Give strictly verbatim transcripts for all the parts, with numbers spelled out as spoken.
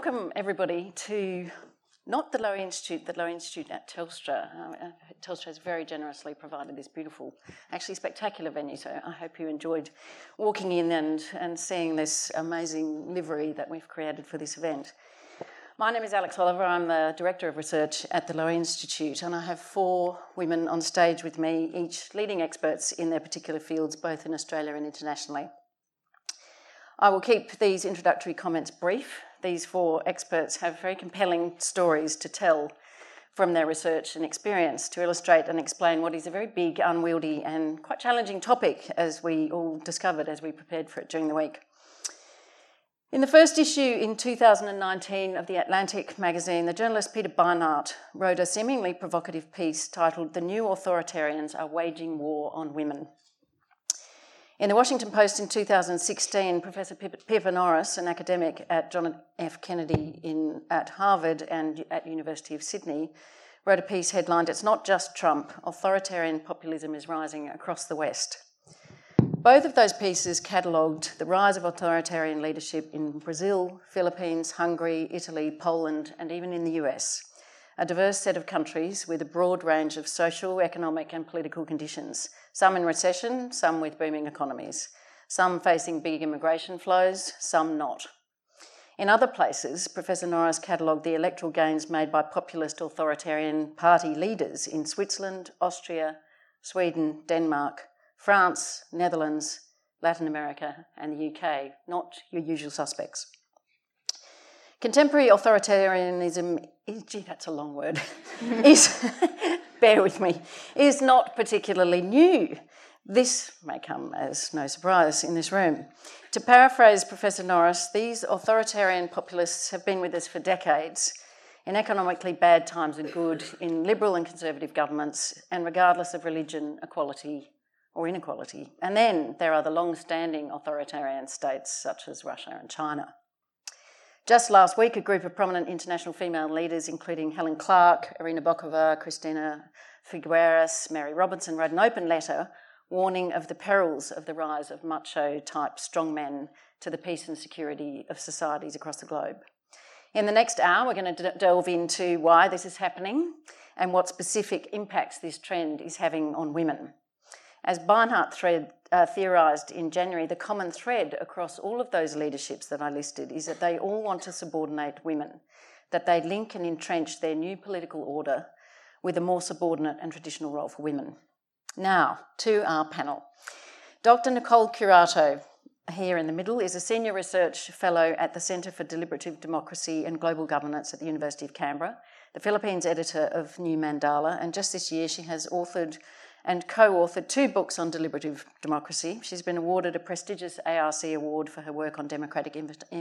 welcome everybody to not the Lowy Institute, the Lowy Institute at Telstra. Uh, Telstra has very generously provided this beautiful, actually spectacular venue, so I hope you enjoyed walking in and, and seeing this amazing livery that we've created for this event. My name is Alex Oliver. I'm the Director of Research at the Lowy Institute, and I have four women on stage with me, each leading experts in their particular fields, both in Australia and internationally. I will keep these introductory comments brief. These four experts have very compelling stories to tell from their research and experience to illustrate and explain what is a very big, unwieldy and quite challenging topic, as we all discovered as we prepared for it during the week. In the first issue in two thousand nineteen of The Atlantic magazine, the journalist Peter Beinart wrote a seemingly provocative piece titled "The New Authoritarians Are Waging War on Women." In the Washington Post in two thousand sixteen, Professor Pippa Norris, an academic at John F. Kennedy in, at Harvard and at University of Sydney, wrote a piece headlined, "It's Not Just Trump, Authoritarian Populism is Rising Across the West." Both of those pieces catalogued the rise of authoritarian leadership in Brazil, Philippines, Hungary, Italy, Poland, and even in the U S, a diverse set of countries with a broad range of social, economic and political conditions, some in recession, some with booming economies, some facing big immigration flows, some not. In other places, Professor Norris catalogued the electoral gains made by populist authoritarian party leaders in Switzerland, Austria, Sweden, Denmark, France, Netherlands, Latin America and the U K, not your usual suspects. Contemporary authoritarianism, gee, that's a long word, is, bear with me, is not particularly new. This may come as no surprise in this room. To paraphrase Professor Norris, these authoritarian populists have been with us for decades, in economically bad times and good, in liberal and conservative governments, and regardless of religion, equality or inequality. And then there are the long-standing authoritarian states such as Russia and China. Just last week, a group of prominent international female leaders, including Helen Clark, Irina Bokova, Christina Figueres, Mary Robinson, wrote an open letter warning of the perils of the rise of macho-type strongmen to the peace and security of societies across the globe. In the next hour, we're going to delve into why this is happening and what specific impacts this trend is having on women. As Beinart thread, uh, theorised in January, the common thread across all of those leaderships that I listed is that they all want to subordinate women, that they link and entrench their new political order with a more subordinate and traditional role for women. Now, to our panel. Doctor Nicole Curato, here in the middle, is a Senior Research Fellow at the Centre for Deliberative Democracy and Global Governance at the University of Canberra, the Philippines editor of New Mandala, and just this year she has authored and co-authored two books on deliberative democracy. She's been awarded a prestigious A R C award for her work on democratic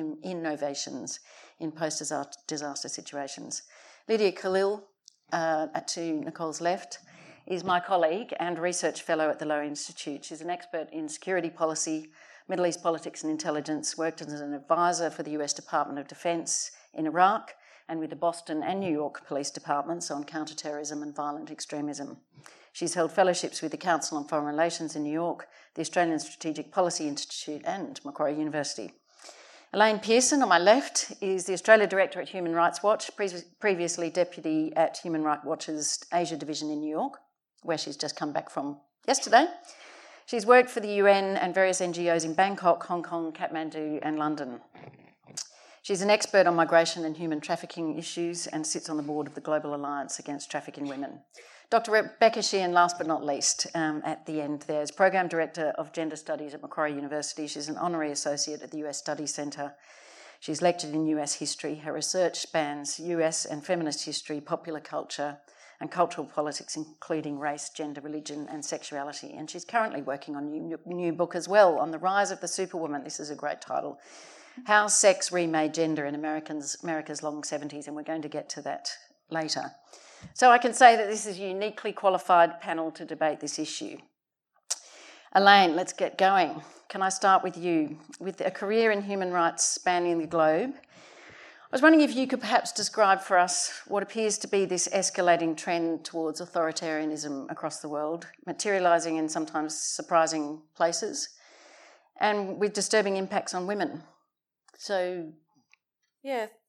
innovations in post-disaster situations. Lydia Khalil, uh, to Nicole's left, is my colleague and research fellow at the Lowy Institute. She's an expert in security policy, Middle East politics and intelligence, worked as an advisor for the U S Department of Defence in Iraq and with the Boston and New York police departments on counterterrorism and violent extremism. She's held fellowships with the Council on Foreign Relations in New York, the Australian Strategic Policy Institute and Macquarie University. Elaine Pearson, on my left, is the Australia Director at Human Rights Watch, pre- previously Deputy at Human Rights Watch's Asia Division in New York, where she's just come back from yesterday. She's worked for the U N and various N G Os in Bangkok, Hong Kong, Kathmandu and London. She's an expert on migration and human trafficking issues and sits on the board of the Global Alliance Against Trafficking Women. Doctor Rebecca Sheehan, last but not least, um, at the end there, is Program Director of Gender Studies at Macquarie University. She's an Honorary Associate at the U S Studies Centre. She's lectured in U S history. Her research spans U S and feminist history, popular culture and cultural politics, including race, gender, religion and sexuality. And she's currently working on a new, new book as well, on the rise of the superwoman. This is a great title. How Sex Remade Gender in Americans, America's Long seventies, and we're going to get to that later. So I can say that this is a uniquely qualified panel to debate this issue. Elaine, let's get going. Can I start with you? With a career in human rights spanning the globe, I was wondering if you could perhaps describe for us what appears to be this escalating trend towards authoritarianism across the world, materialising in sometimes surprising places, and with disturbing impacts on women. So Yeah,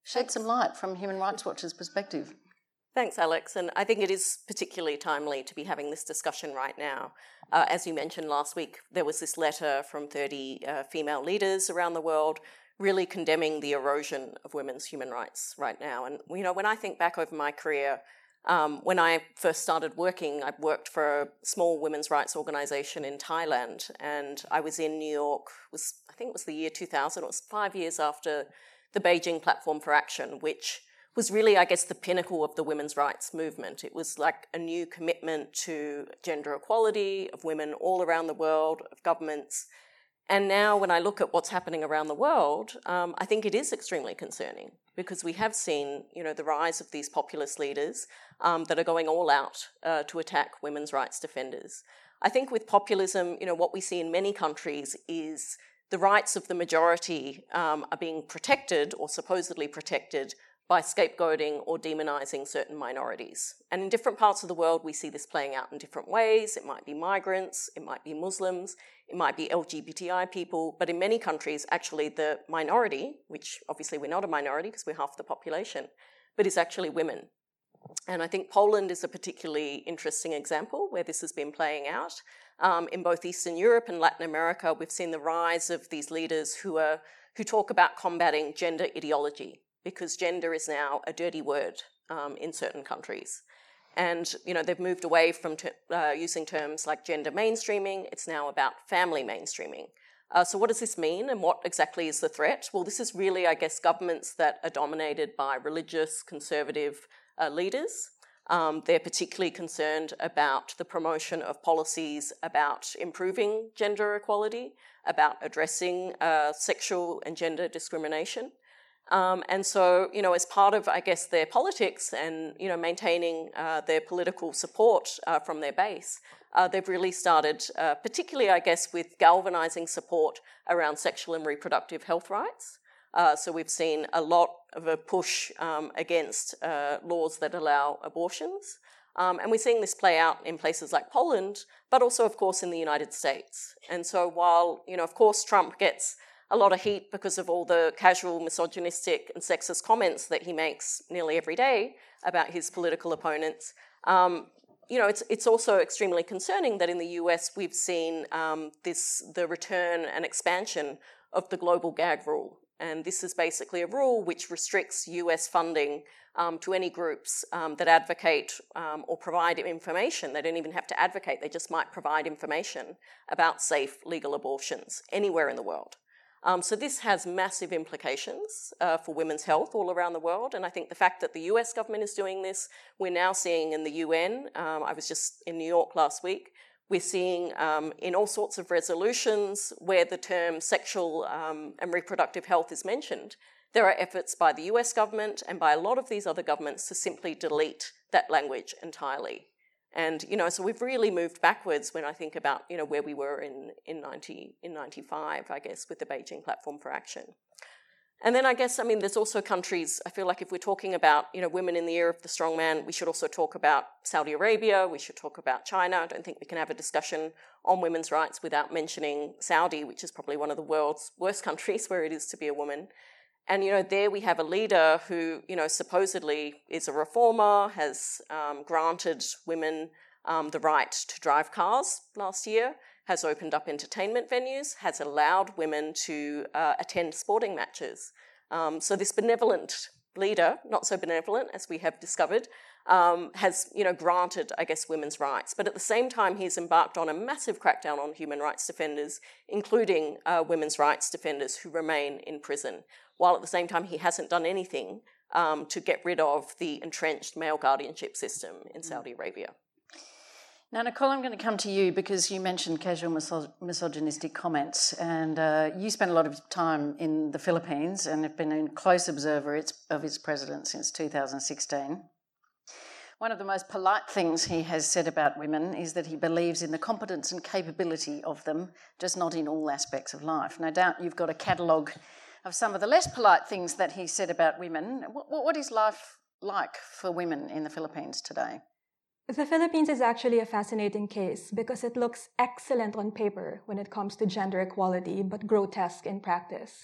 shed some light from Human Rights Watch's perspective. Thanks, Alex. And I think it is particularly timely to be having this discussion right now. Uh, as you mentioned last week, there was this letter from thirty uh, female leaders around the world really condemning the erosion of women's human rights right now. And, you know, when I think back over my career, um, when I first started working, I worked for a small women's rights organisation in Thailand, and I was in New York, was I think it was the year two thousand, it was five years after the Beijing Platform for Action, which was really, I guess, the pinnacle of the women's rights movement. It was like a new commitment to gender equality, of women all around the world, of governments. And now when I look at what's happening around the world, um, I think it is extremely concerning, because we have seen, you know, the rise of these populist leaders um, that are going all out uh, to attack women's rights defenders. I think with populism, you know, what we see in many countries is the rights of the majority um, are being protected or supposedly protected by scapegoating or demonising certain minorities. And in different parts of the world, we see this playing out in different ways. It might be migrants, it might be Muslims, it might be L G B T I people, but in many countries, actually the minority, which obviously we're not a minority because we're half the population, but is actually women. And I think Poland is a particularly interesting example where this has been playing out. Um, in both Eastern Europe and Latin America, we've seen the rise of these leaders who are who talk about combating gender ideology, because gender is now a dirty word um, in certain countries. And, you know, they've moved away from ter- uh, using terms like gender mainstreaming. It's now about family mainstreaming. Uh, so what does this mean, and what exactly is the threat? Well, this is really, I guess, governments that are dominated by religious, conservative uh, leaders. Um, they're particularly concerned about the promotion of policies about improving gender equality, about addressing uh, sexual and gender discrimination. Um, and so, you know, as part of, I guess, their politics and, you know, maintaining uh, their political support uh, from their base, uh, they've really started, uh, particularly, I guess, with galvanising support around sexual and reproductive health rights. Uh, so we've seen a lot of a push um, against uh, laws that allow abortions. Um, and we're seeing this play out in places like Poland, but also, of course, in the United States. And so while, you know, of course, Trump gets a lot of heat because of all the casual, misogynistic and sexist comments that he makes nearly every day about his political opponents, um, you know, it's it's also extremely concerning that in the U S we've seen um, this the return and expansion of the global gag rule. And this is basically a rule which restricts U S funding um, to any groups um, that advocate um, or provide information. They don't even have to advocate, they just might provide information about safe, legal abortions anywhere in the world. Um, so this has massive implications uh, for women's health all around the world. And I think the fact that the U S government is doing this, we're now seeing in the U N, um, I was just in New York last week, we're seeing um, in all sorts of resolutions where the term sexual um, and reproductive health is mentioned, there are efforts by the U S government and by a lot of these other governments to simply delete that language entirely. And, you know, so we've really moved backwards when I think about, you know, where we were in, in, ninety, in ninety-five, I guess, with the Beijing Platform for Action. And then I guess, I mean, there's also countries, I feel like if we're talking about, you know, women in the era of the strongman, we should also talk about Saudi Arabia, we should talk about China. I don't think we can have a discussion on women's rights without mentioning Saudi, which is probably one of the world's worst countries where it is to be a woman. And, you know, there we have a leader who, you know, supposedly is a reformer, has um, granted women um, the right to drive cars last year, has opened up entertainment venues, has allowed women to uh, attend sporting matches. Um, so this benevolent leader, not so benevolent as we have discovered, um, has, you know, granted, I guess, women's rights. But at the same time, he's embarked on a massive crackdown on human rights defenders, including uh, women's rights defenders who remain in prison, while at the same time he hasn't done anything um, to get rid of the entrenched male guardianship system in Saudi Arabia. Now, Nicole, I'm going to come to you because you mentioned casual miso- misogynistic comments, and uh, you spent a lot of time in the Philippines and have been a close observer of its president since two thousand sixteen. One of the most polite things he has said about women is that he believes in the competence and capability of them, just not in all aspects of life. No doubt you've got a catalogue of some of the less polite things that he said about women. What, what is life like for women in the Philippines today? The Philippines is actually a fascinating case because it looks excellent on paper when it comes to gender equality, but grotesque in practice.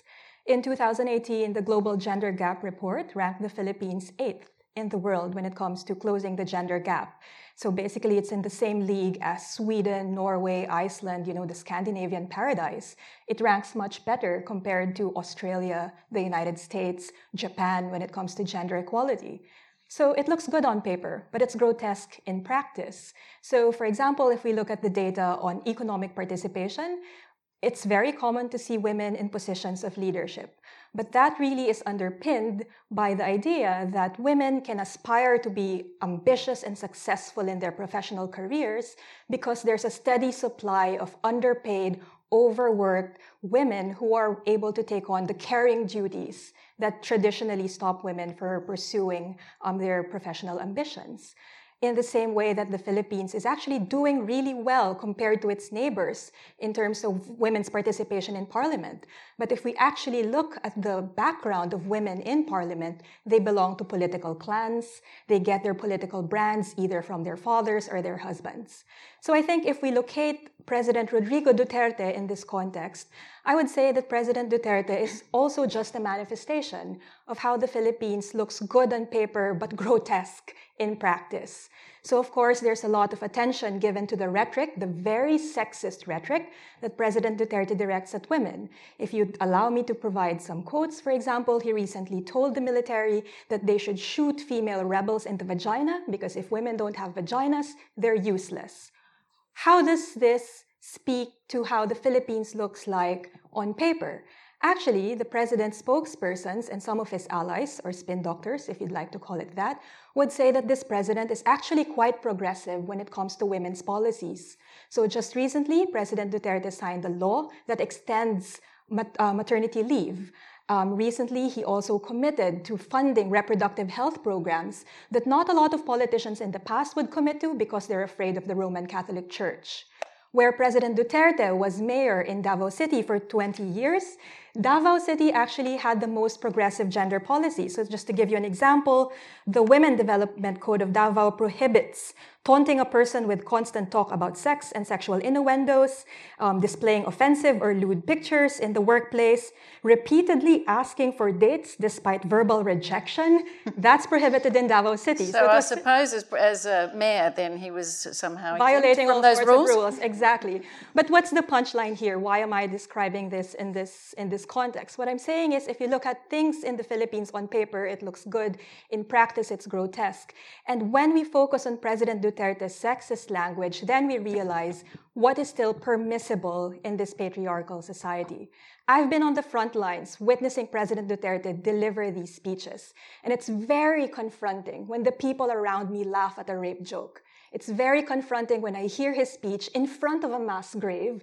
In two thousand eighteen, the Global Gender Gap Report ranked the Philippines eighth in the world when it comes to closing the gender gap. So basically, it's in the same league as Sweden, Norway, Iceland, you know, the Scandinavian paradise. It ranks much better compared to Australia, the United States, Japan when it comes to gender equality. So it looks good on paper, but it's grotesque in practice. So for example, if we look at the data on economic participation, it's very common to see women in positions of leadership. But that really is underpinned by the idea that women can aspire to be ambitious and successful in their professional careers because there's a steady supply of underpaid, overworked women who are able to take on the caring duties that traditionally stop women from pursuing um, their professional ambitions. In the same way that the Philippines is actually doing really well compared to its neighbors in terms of women's participation in parliament. But if we actually look at the background of women in parliament, they belong to political clans. They get their political brands either from their fathers or their husbands. So I think if we locate President Rodrigo Duterte in this context, I would say that President Duterte is also just a manifestation of how the Philippines looks good on paper but grotesque in practice. So of course, there's a lot of attention given to the rhetoric, the very sexist rhetoric that President Duterte directs at women. If you'd allow me to provide some quotes, for example, he recently told the military that they should shoot female rebels in the vagina because if women don't have vaginas, they're useless. How does this speak to how the Philippines looks like on paper? Actually, the president's spokespersons and some of his allies, or spin doctors, if you'd like to call it that, would say that this president is actually quite progressive when it comes to women's policies. So just recently, President Duterte signed a law that extends mat- uh, maternity leave. Um, recently, he also committed to funding reproductive health programs that not a lot of politicians in the past would commit to because they're afraid of the Roman Catholic Church. Where President Duterte was mayor in Davao City for twenty years, Davao City actually had the most progressive gender policy. So just to give you an example, the Women Development Code of Davao prohibits taunting a person with constant talk about sex and sexual innuendos, um, displaying offensive or lewd pictures in the workplace, repeatedly asking for dates despite verbal rejection. That's prohibited in Davao City. So, so I suppose as, as a mayor, then he was somehow violating all those sorts rules? of rules. Exactly. But what's the punchline here? Why am I describing this in this in this context? What I'm saying is, if you look at things in the Philippines on paper, it looks good. In practice, it's grotesque. And when we focus on President Duterte's sexist language, then we realize what is still permissible in this patriarchal society. I've been on the front lines witnessing President Duterte deliver these speeches. And it's very confronting when the people around me laugh at a rape joke. It's very confronting when I hear his speech in front of a mass grave,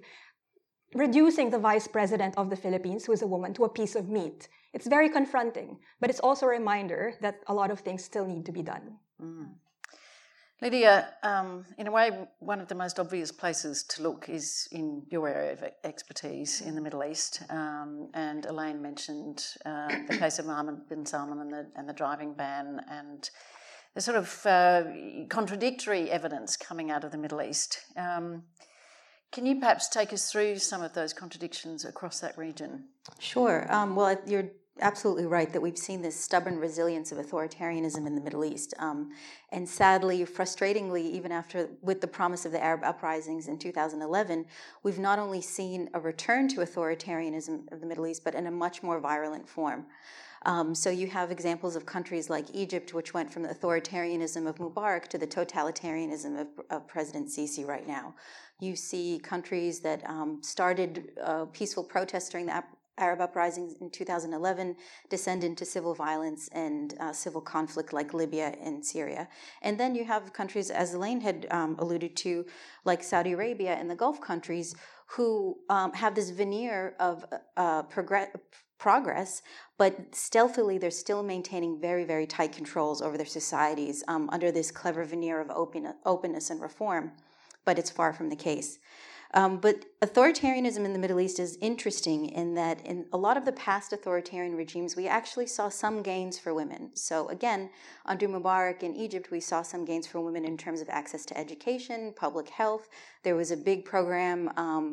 reducing the vice president of the Philippines, who is a woman, to a piece of meat. It's very confronting, but it's also a reminder that a lot of things still need to be done. Mm. Lydia, um, in a way, one of the most obvious places to look is in your area of expertise in the Middle East. Um, and Elaine mentioned uh, the case of Mohammed bin Salman and the, and the driving ban and the sort of uh, contradictory evidence coming out of the Middle East. Um, Can you perhaps take us through some of those contradictions across that region? Sure. Um, well, you're absolutely right that we've seen this stubborn resilience of authoritarianism in the Middle East. Um, and sadly, frustratingly, even after with the promise of the Arab uprisings in two thousand eleven, we've not only seen a return to authoritarianism of the Middle East, but in a much more virulent form. Um, so you have examples of countries like Egypt, which went from the authoritarianism of Mubarak to the totalitarianism of, of President Sisi right now. You see countries that um, started uh, peaceful protests during the Arab uprisings in two thousand eleven descend into civil violence and uh, civil conflict like Libya and Syria. And then you have countries, as Elaine had um, alluded to, like Saudi Arabia and the Gulf countries, who um, have this veneer of uh, progress. progress, but stealthily they're still maintaining very, very tight controls over their societies um, under this clever veneer of open, openness and reform, but it's far from the case. Um, but authoritarianism in the Middle East is interesting in that in a lot of the past authoritarian regimes, we actually saw some gains for women. So again, under Mubarak in Egypt, we saw some gains for women in terms of access to education, public health. There was a big program um,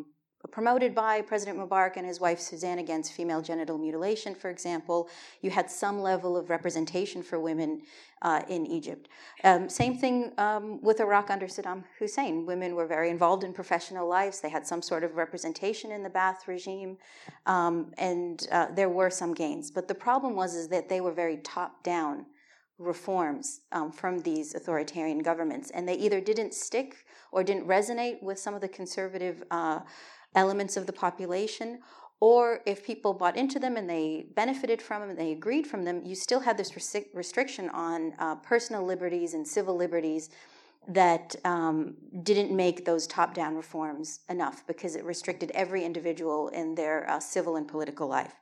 promoted by President Mubarak and his wife Suzanne against female genital mutilation, for example. You had some level of representation for women uh, in Egypt. Um, same thing um, with Iraq under Saddam Hussein. Women were very involved in professional lives. They had some sort of representation in the Ba'ath regime, um, and uh, there were some gains. But the problem was is that they were very top-down reforms um, from these authoritarian governments, and they either didn't stick or didn't resonate with some of the conservative uh, elements of the population, or if people bought into them and they benefited from them and they agreed from them, you still had this res- restriction on uh, personal liberties and civil liberties that um, didn't make those top-down reforms enough because it restricted every individual in their uh, civil and political life.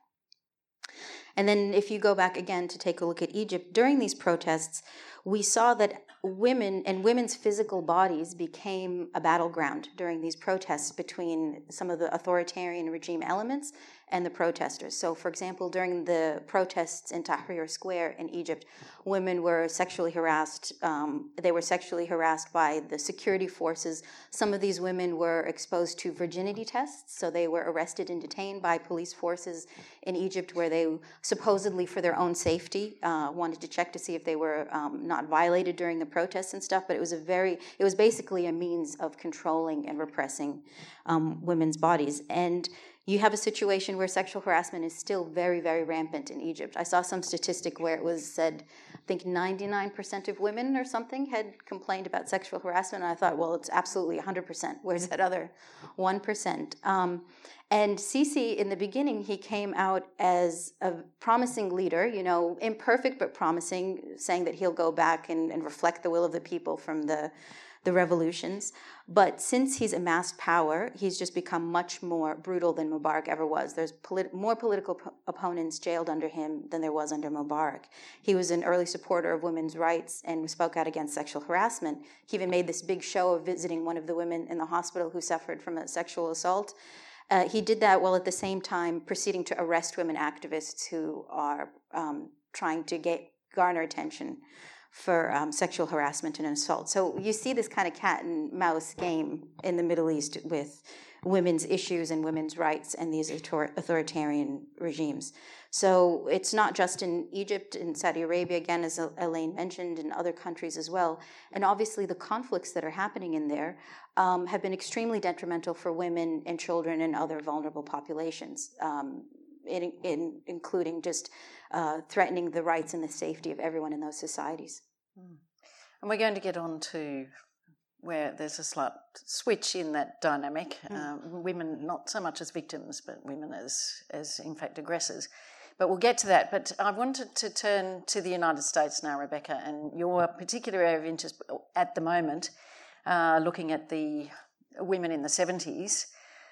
And then if you go back again to take a look at Egypt, during these protests, we saw that women and women's physical bodies became a battleground during these protests between some of the authoritarian regime elements and the protesters. So, for example, during the protests in Tahrir Square in Egypt, women were sexually harassed. Um, they were sexually harassed by the security forces. Some of these women were exposed to virginity tests, so they were arrested and detained by police forces in Egypt, where they supposedly, for their own safety, uh, wanted to check to see if they were um, not violated during the protests and stuff. But it was a very, it was basically a means of controlling and repressing um, women's bodies. And you have a situation where sexual harassment is still very, very rampant in Egypt. I saw some statistic where it was said, I think ninety-nine percent of women or something had complained about sexual harassment. And I thought, well, it's absolutely one hundred percent. Where's that other one percent? Um, and Sisi, in the beginning, he came out as a promising leader, you know, imperfect but promising, saying that he'll go back and, and reflect the will of the people from the the revolutions. But since he's amassed power, he's just become much more brutal than Mubarak ever was. There's polit- more political p- opponents jailed under him than there was under Mubarak. He was an early supporter of women's rights and spoke out against sexual harassment. He even made this big show of visiting one of the women in the hospital who suffered from a sexual assault. Uh, he did that while at the same time proceeding to arrest women activists who are um, trying to get garner attention for um, sexual harassment and assault. So you see this kind of cat and mouse game in the Middle East with women's issues and women's rights and these author- authoritarian regimes. So it's not just in Egypt and Saudi Arabia, again, as Elaine mentioned, in other countries as well. And obviously the conflicts that are happening in there um, have been extremely detrimental for women and children and other vulnerable populations, um, in, in, including just uh, threatening the rights and the safety of everyone in those societies. Mm. And we're going to get on to where there's a slight switch in that dynamic. Mm. Um, women not so much as victims, but women as, as in fact, aggressors. But we'll get to that. But I wanted to turn to the United States now, Rebecca, and your particular area of interest at the moment, uh, looking at the women in the seventies.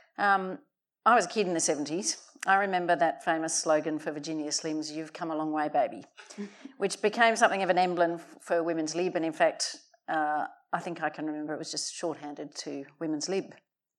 Um, I was a kid in the seventies. I remember that famous slogan for Virginia Slims, "You've come a long way, baby," which became something of an emblem for women's lib. And in fact, uh, I think I can remember it was just shorthanded to women's lib.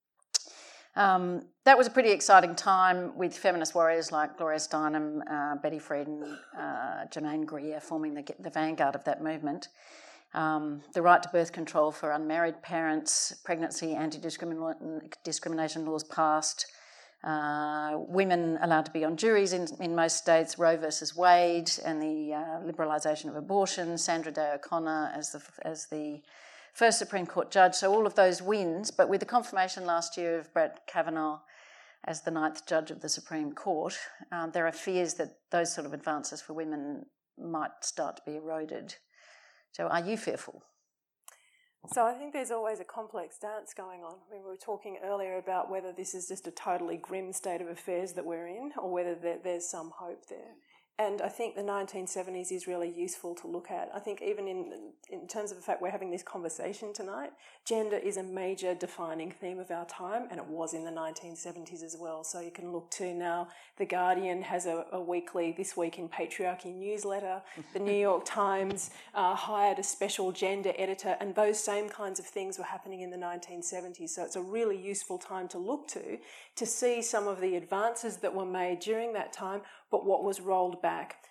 Um, that was a pretty exciting time with feminist warriors like Gloria Steinem, uh, Betty Friedan, uh, Germaine Greer forming the, the vanguard of that movement. Um, the right to birth control for unmarried parents, pregnancy anti-discrimination laws passed, uh, women allowed to be on juries in, in most states, Roe versus Wade, and the uh, liberalisation of abortion, Sandra Day O'Connor as the as the first Supreme Court judge. So all of those wins, but with the confirmation last year of Brett Kavanaugh as the ninth judge of the Supreme Court, um, there are fears that those sort of advances for women might start to be eroded. So are you fearful? So I think there's always a complex dance going on. I mean, we were talking earlier about whether this is just a totally grim state of affairs that we're in or whether there, there's some hope there. And I think the nineteen seventies is really useful to look at. I think even in in terms of the fact we're having this conversation tonight, gender is a major defining theme of our time, and it was in the nineteen seventies as well. So you can look to now, The Guardian has a, a weekly This Week in Patriarchy newsletter. The New York Times uh, hired a special gender editor, and those same kinds of things were happening in the nineteen seventies. So it's a really useful time to look to, to see some of the advances that were made during that time, but what was rolled back.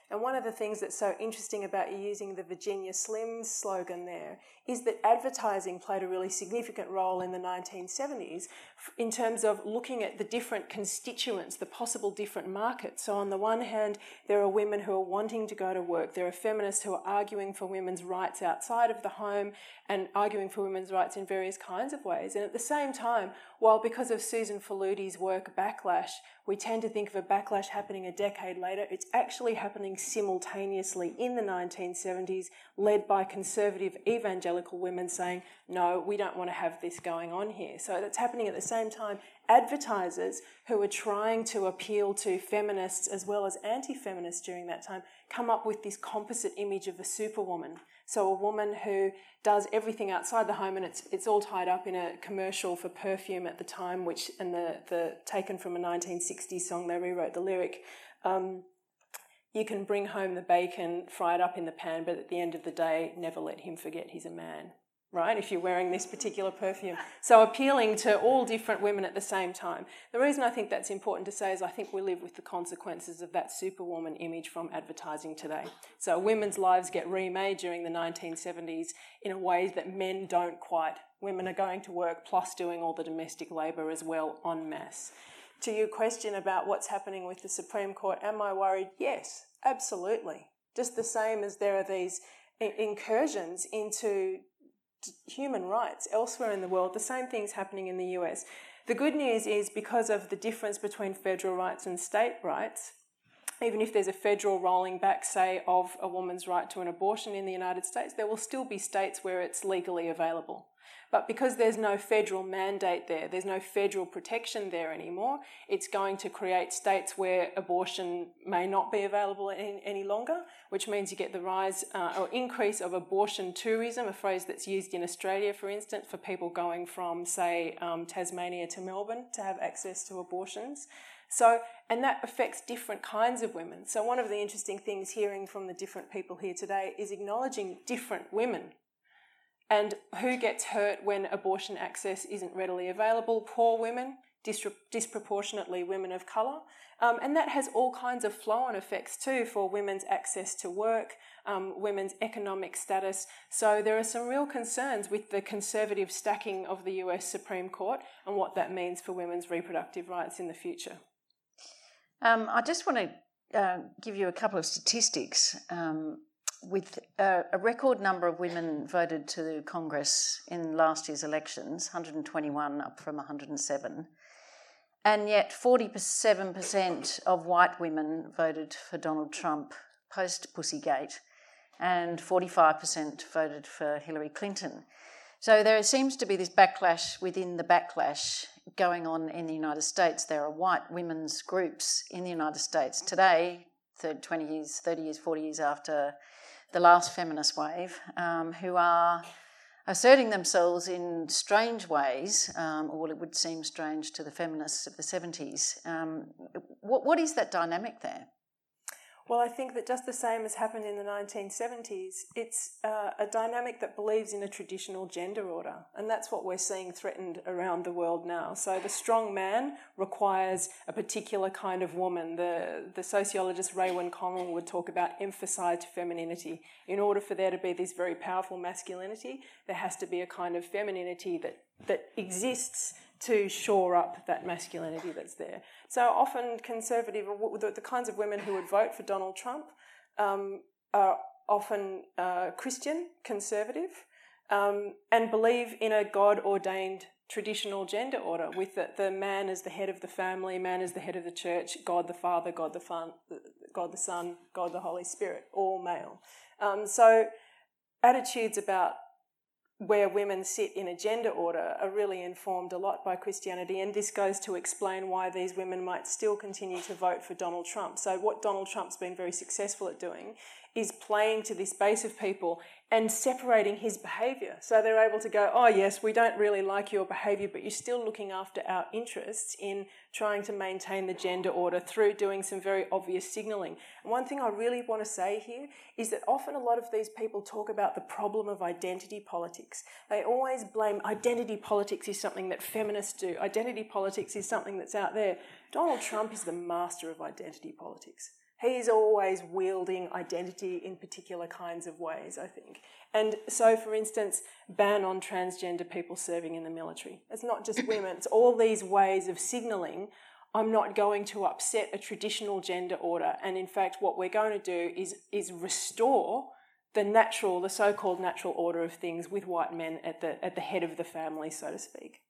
And one of the things that's so interesting about you using the Virginia Slims slogan there is that advertising played a really significant role in the nineteen seventies in terms of looking at the different constituents, the possible different markets. So on the one hand, there are women who are wanting to go to work. There are feminists who are arguing for women's rights outside of the home and arguing for women's rights in various kinds of ways. And at the same time, while because of Susan Faludi's work, Backlash, we tend to think of a backlash happening a decade later, it's actually happening simultaneously in the nineteen seventies, led by conservative evangelical women saying, no, we don't want to have this going on here. So that's happening at the same time. Advertisers who are trying to appeal to feminists as well as anti-feminists during that time come up with this composite image of a superwoman. So a woman who does everything outside the home, and it's it's all tied up in a commercial for perfume at the time, which and the the taken from a nineteen sixties song. They rewrote the lyric. Um, you can bring home the bacon, fry it up in the pan, but at the end of the day, never let him forget he's a man. Right, if you're wearing this particular perfume. So appealing to all different women at the same time. The reason I think that's important to say is I think we live with the consequences of that superwoman image from advertising today. So women's lives get remade during the nineteen seventies in a way that men don't quite. Women are going to work plus doing all the domestic labour as well en masse. To your question about what's happening with the Supreme Court, am I worried? Yes, absolutely. Just the same as there are these incursions into human rights elsewhere in the world, the same thing's happening in the U S. The good news is because of the difference between federal rights and state rights, even if there's a federal rolling back, say, of a woman's right to an abortion in the United States, there will still be states where it's legally available. But because there's no federal mandate there, there's no federal protection there anymore, it's going to create states where abortion may not be available any, any longer, which means you get the rise uh, or increase of abortion tourism, a phrase that's used in Australia, for instance, for people going from, say, um, Tasmania to Melbourne to have access to abortions. So, and that affects different kinds of women. So one of the interesting things hearing from the different people here today is acknowledging different women. And who gets hurt when abortion access isn't readily available? Poor women, disre- disproportionately women of colour. Um, and that has all kinds of flow-on effects too for women's access to work, um, women's economic status. So there are some real concerns with the conservative stacking of the U S Supreme Court and what that means for women's reproductive rights in the future. Um, I just want to uh, give you a couple of statistics. Um, With uh, a record number of women voted to Congress in last year's elections, one hundred twenty-one up from one hundred seven, and yet forty-seven percent of white women voted for Donald Trump post-Pussygate, and forty-five percent voted for Hillary Clinton. So there seems to be this backlash within the backlash going on in the United States. There are white women's groups in the United States today, twenty years, thirty years, forty years after the last feminist wave, um, who are asserting themselves in strange ways, um, or it would seem strange to the feminists of the seventies. Um, what, what is that dynamic there? Well, I think that just the same as happened in the nineteen seventies, it's uh, a dynamic that believes in a traditional gender order, and that's what we're seeing threatened around the world now. So the strong man requires a particular kind of woman. The, the sociologist Raewyn Connell would talk about emphasised femininity. In order for there to be this very powerful masculinity, there has to be a kind of femininity that, that exists to shore up that masculinity that's there. So often conservative, the, the kinds of women who would vote for Donald Trump um, are often uh, Christian, conservative, um, and believe in a God-ordained traditional gender order with the, the man as the head of the family, man as the head of the church, God the Father, God the, Fun, God the Son, God the Holy Spirit, all male. Um, so attitudes about where women sit in a gender order are really informed a lot by Christianity, and this goes to explain why these women might still continue to vote for Donald Trump. So what Donald Trump's been very successful at doing is playing to this base of people and separating his behaviour. So they're able to go, oh yes, we don't really like your behaviour, but you're still looking after our interests in trying to maintain the gender order through doing some very obvious signalling. And one thing I really want to say here is that often a lot of these people talk about the problem of identity politics. They always blame identity politics is something that feminists do. Identity politics is something that's out there. Donald Trump is the master of identity politics. He's always wielding identity in particular kinds of ways, I think. And so, for instance, ban on transgender people serving in the military. It's not just women, it's all these ways of signalling, I'm not going to upset a traditional gender order. And in fact, what we're going to do is, is restore the natural, the so-called natural order of things with white men at the, at the head of the family, so to speak.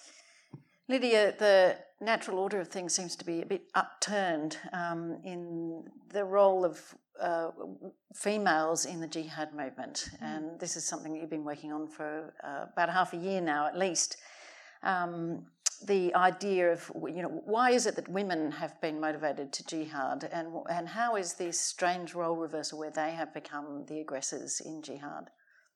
Lydia, the natural order of things seems to be a bit upturned um, in the role of uh, females in the jihad movement, mm. and this is something that you've been working on for uh, about half a year now, at least. Um, the idea of, you know, why is it that women have been motivated to jihad, and and how is this strange role reversal where they have become the aggressors in jihad?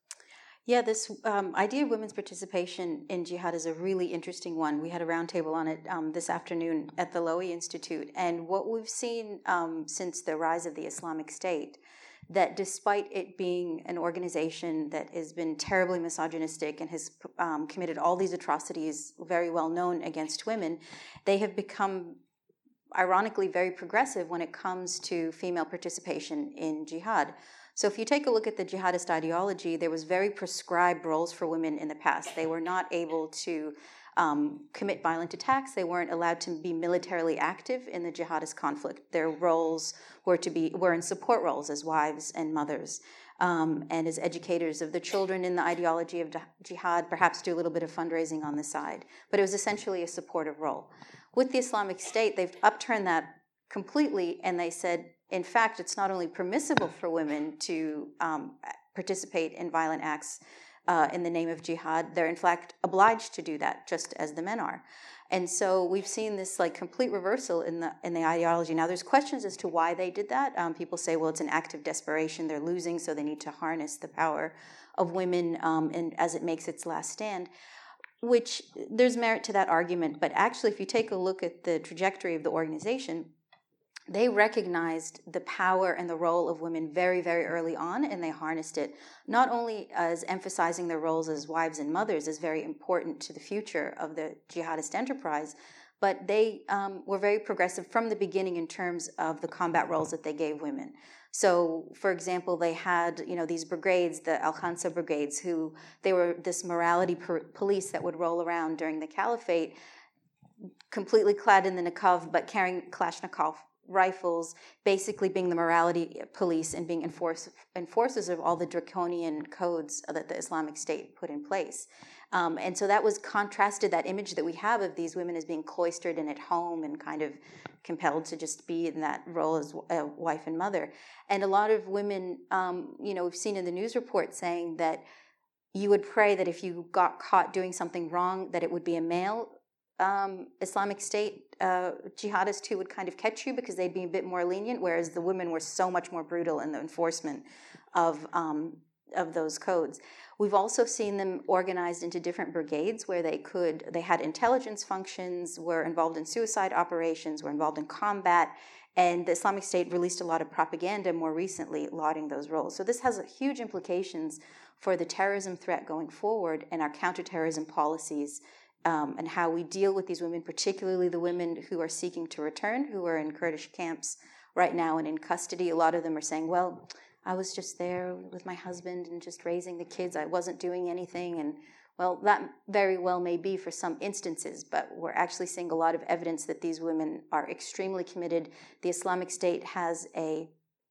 Yeah, this um, idea of women's participation in jihad is a really interesting one. We had a roundtable on it um, this afternoon at the Lowy Institute. And what we've seen um, since the rise of the Islamic State, that despite it being an organization that has been terribly misogynistic and has um, committed all these atrocities very well known against women, they have become ironically very progressive when it comes to female participation in jihad. So if you take a look at the jihadist ideology, there was very prescribed roles for women in the past. They were not able to um, commit violent attacks. They weren't allowed to be militarily active in the jihadist conflict. Their roles were to be were in support roles as wives and mothers, um, and as educators of the children in the ideology of jihad, perhaps do a little bit of fundraising on the side. But it was essentially a supportive role. With the Islamic State, they've upturned that completely, and they said, in fact, it's not only permissible for women to um, participate in violent acts uh, in the name of jihad, they're in fact obliged to do that, just as the men are. And so we've seen this like complete reversal in the in the ideology. Now, there's questions as to why they did that. Um, people say, well, it's an act of desperation. They're losing, so they need to harness the power of women um, and as it makes its last stand. Which there's merit to that argument. But actually, if you take a look at the trajectory of the organization, they recognized the power and the role of women very, very early on, and they harnessed it, not only as emphasizing their roles as wives and mothers is very important to the future of the jihadist enterprise, but they um, were very progressive from the beginning in terms of the combat roles that they gave women. So, for example, they had, you know, these brigades, the Al-Khansa brigades, who they were this morality per- police that would roll around during the caliphate, completely clad in the niqab, but carrying Kalashnikov rifles, basically being the morality police and being enforce, enforcers of all the draconian codes that the Islamic State put in place. Um, and so that was contrasted, that image that we have of these women as being cloistered and at home and kind of compelled to just be in that role as a wife and mother. And a lot of women, um, you know, we've seen in the news report saying that you would pray that if you got caught doing something wrong, that it would be a male Um, Islamic State uh, jihadists who would kind of catch you because they'd be a bit more lenient, whereas the women were so much more brutal in the enforcement of um, of those codes. We've also seen them organized into different brigades where they could they had intelligence functions, were involved in suicide operations, were involved in combat, and the Islamic State released a lot of propaganda more recently lauding those roles. So this has huge implications for the terrorism threat going forward and our counterterrorism policies. Um, and how we deal with these women, particularly the women who are seeking to return, who are in Kurdish camps right now and in custody. A lot of them are saying, well, I was just there with my husband and just raising the kids. I wasn't doing anything. And, well, that very well may be for some instances, but we're actually seeing a lot of evidence that these women are extremely committed. The Islamic State has a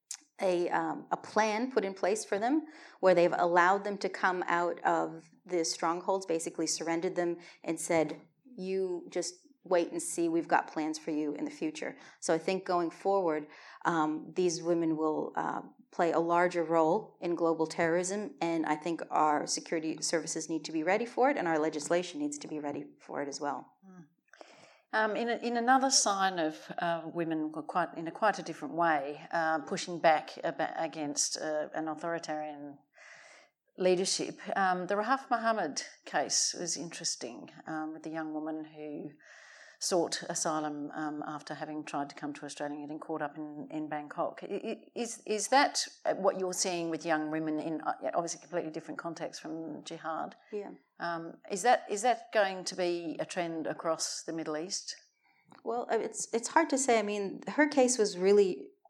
a um, a plan put in place for them where they've allowed them to come out of the strongholds, basically surrendered them and said, you just wait and see, we've got plans for you in the future. So I think going forward, um, these women will uh, play a larger role in global terrorism, and I think our security services need to be ready for it, and our legislation needs to be ready for it as well. Mm. Um, in, a, in another sign of uh, women, quite in a quite a different way, uh, pushing back against uh, an authoritarian leadership, um, the Rahaf Mohammed case was interesting, um, with the young woman who sought asylum um, after having tried to come to Australia and getting caught up in, in Bangkok. Is is that what you're seeing with young women in obviously completely different context from jihad? Yeah. Um, is that is that going to be a trend across the Middle East? Well, it's it's hard to say. I mean, her case was really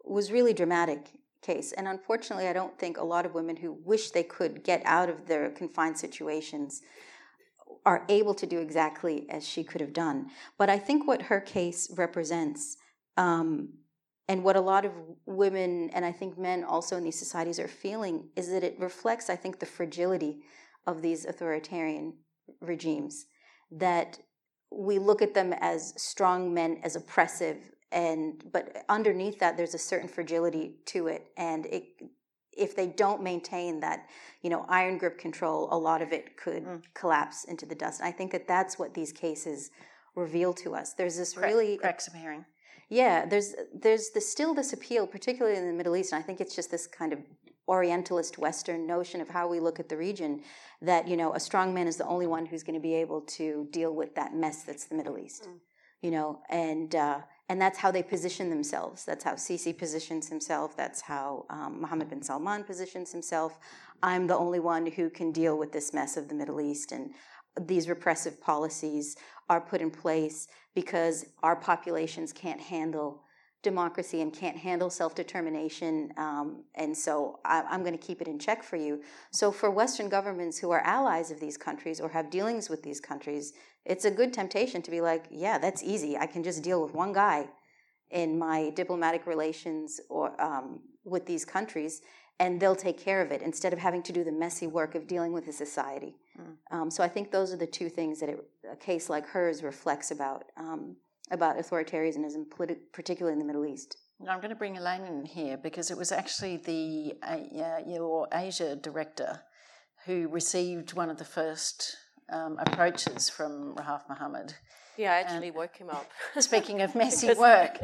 was really dramatic case. And unfortunately, I don't think a lot of women who wish they could get out of their confined situations are able to do exactly as she could have done. But I think what her case represents, um, and what a lot of women, and I think men also in these societies are feeling, is that it reflects, I think, the fragility of these authoritarian regimes. That we look at them as strong men, as oppressive, and but underneath that, there's a certain fragility to it, and it, if they don't maintain that, you know, iron grip control, a lot of it could mm. collapse into the dust. And I think that that's what these cases reveal to us. There's this Crack, really cracks appearing. Yeah, there's there's this, still this appeal, particularly in the Middle East, and I think it's just this kind of Orientalist Western notion of how we look at the region, that, you know, a strong man is the only one who's going to be able to deal with that mess that's the Middle East, mm. you know, and uh, and that's how they position themselves. That's how Sisi positions himself. That's how um, Mohammed bin Salman positions himself. I'm the only one who can deal with this mess of the Middle East, and these repressive policies are put in place because our populations can't handle democracy and can't handle self-determination, um, and so I, I'm going to keep it in check for you. So for Western governments who are allies of these countries or have dealings with these countries, it's a good temptation to be like, yeah, that's easy. I can just deal with one guy in my diplomatic relations or um, with these countries, and they'll take care of it instead of having to do the messy work of dealing with a society. Mm. Um, so I think those are the two things that it, a case like hers reflects about um, about authoritarianism, politi- particularly in the Middle East. I'm going to bring Elaine in here because it was actually the uh, your Asia director who received one of the first um, approaches from Rahaf Mohammed. Yeah, I actually um, woke him up. Speaking of messy work.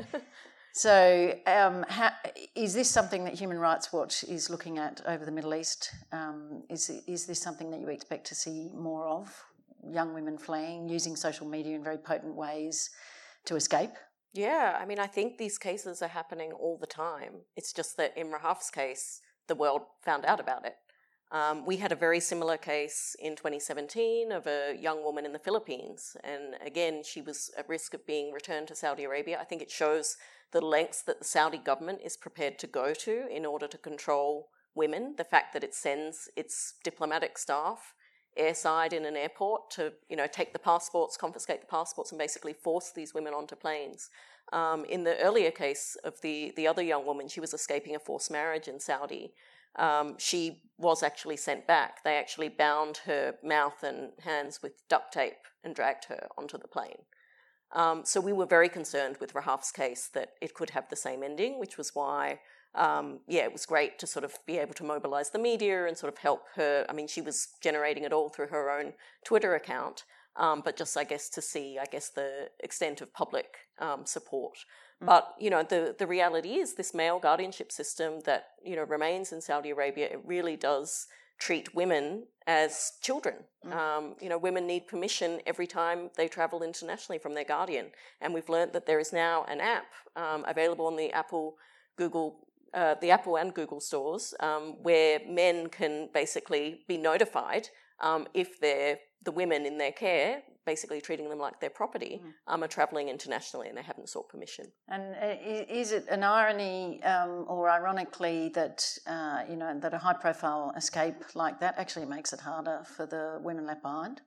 So um, how, is this something that Human Rights Watch is looking at over the Middle East? Um, is, is this something that you expect to see more of? Young women fleeing, using social media in very potent ways to escape? Yeah, I mean, I think these cases are happening all the time. It's just that in Rahaf's case, the world found out about it. Um, we had a very similar case in twenty seventeen of a young woman in the Philippines. And again, she was at risk of being returned to Saudi Arabia. I think it shows the lengths that the Saudi government is prepared to go to in order to control women. The fact that it sends its diplomatic staff airside in an airport to, you know, take the passports, confiscate the passports, and basically force these women onto planes. Um, in the earlier case of the, the other young woman, she was escaping a forced marriage in Saudi. Um, she was actually sent back. They actually bound her mouth and hands with duct tape and dragged her onto the plane. Um, so we were very concerned with Rahaf's case that it could have the same ending, which was why, um, yeah, it was great to sort of be able to mobilize the media and sort of help her. I mean, she was generating it all through her own Twitter account, um, but just, I guess, to see, I guess, the extent of public um, support. Mm. But, you know, the, the reality is this male guardianship system that, you know, remains in Saudi Arabia, it really does treat women as children. Mm. Um, you know, women need permission every time they travel internationally from their guardian. And we've learned that there is now an app um, available on the Apple, Google, uh, the Apple and Google stores um, where men can basically be notified um, if they're the women in their care, basically treating them like their property, mm. um, are travelling internationally and they haven't sought permission. And is it an irony um, or ironically that, uh, you know, that a high-profile escape like that actually makes it harder for the women left behind?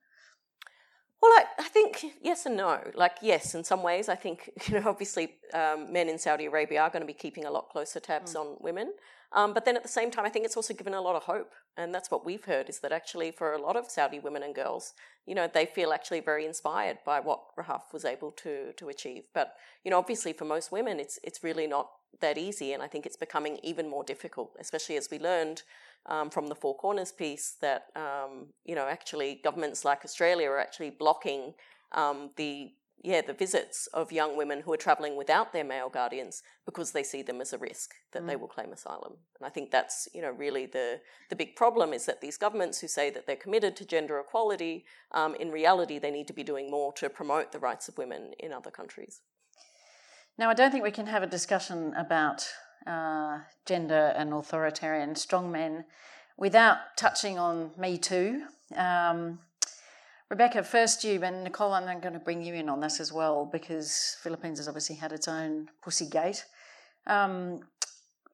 Well, I, I think yes and no. Like, yes, in some ways, I think, you know, obviously um, men in Saudi Arabia are going to be keeping a lot closer tabs mm. on women. Um, but then at the same time, I think it's also given a lot of hope. And that's what we've heard, is that actually for a lot of Saudi women and girls, you know, they feel actually very inspired by what Rahaf was able to to achieve. But, you know, obviously for most women, it's it's really not that easy. And I think it's becoming even more difficult, especially as we learned um, from the Four Corners piece that, um, you know, actually governments like Australia are actually blocking um, the yeah, the visits of young women who are travelling without their male guardians because they see them as a risk that mm. they will claim asylum. And I think that's, you know, really the, the big problem, is that these governments who say that they're committed to gender equality, um, in reality they need to be doing more to promote the rights of women in other countries. Now, I don't think we can have a discussion about uh, gender and authoritarian strongmen without touching on Me Too. Um, Rebecca, first you, and Nicole, I'm going to bring you in on this as well, because Philippines has obviously had its own Pussygate. Um,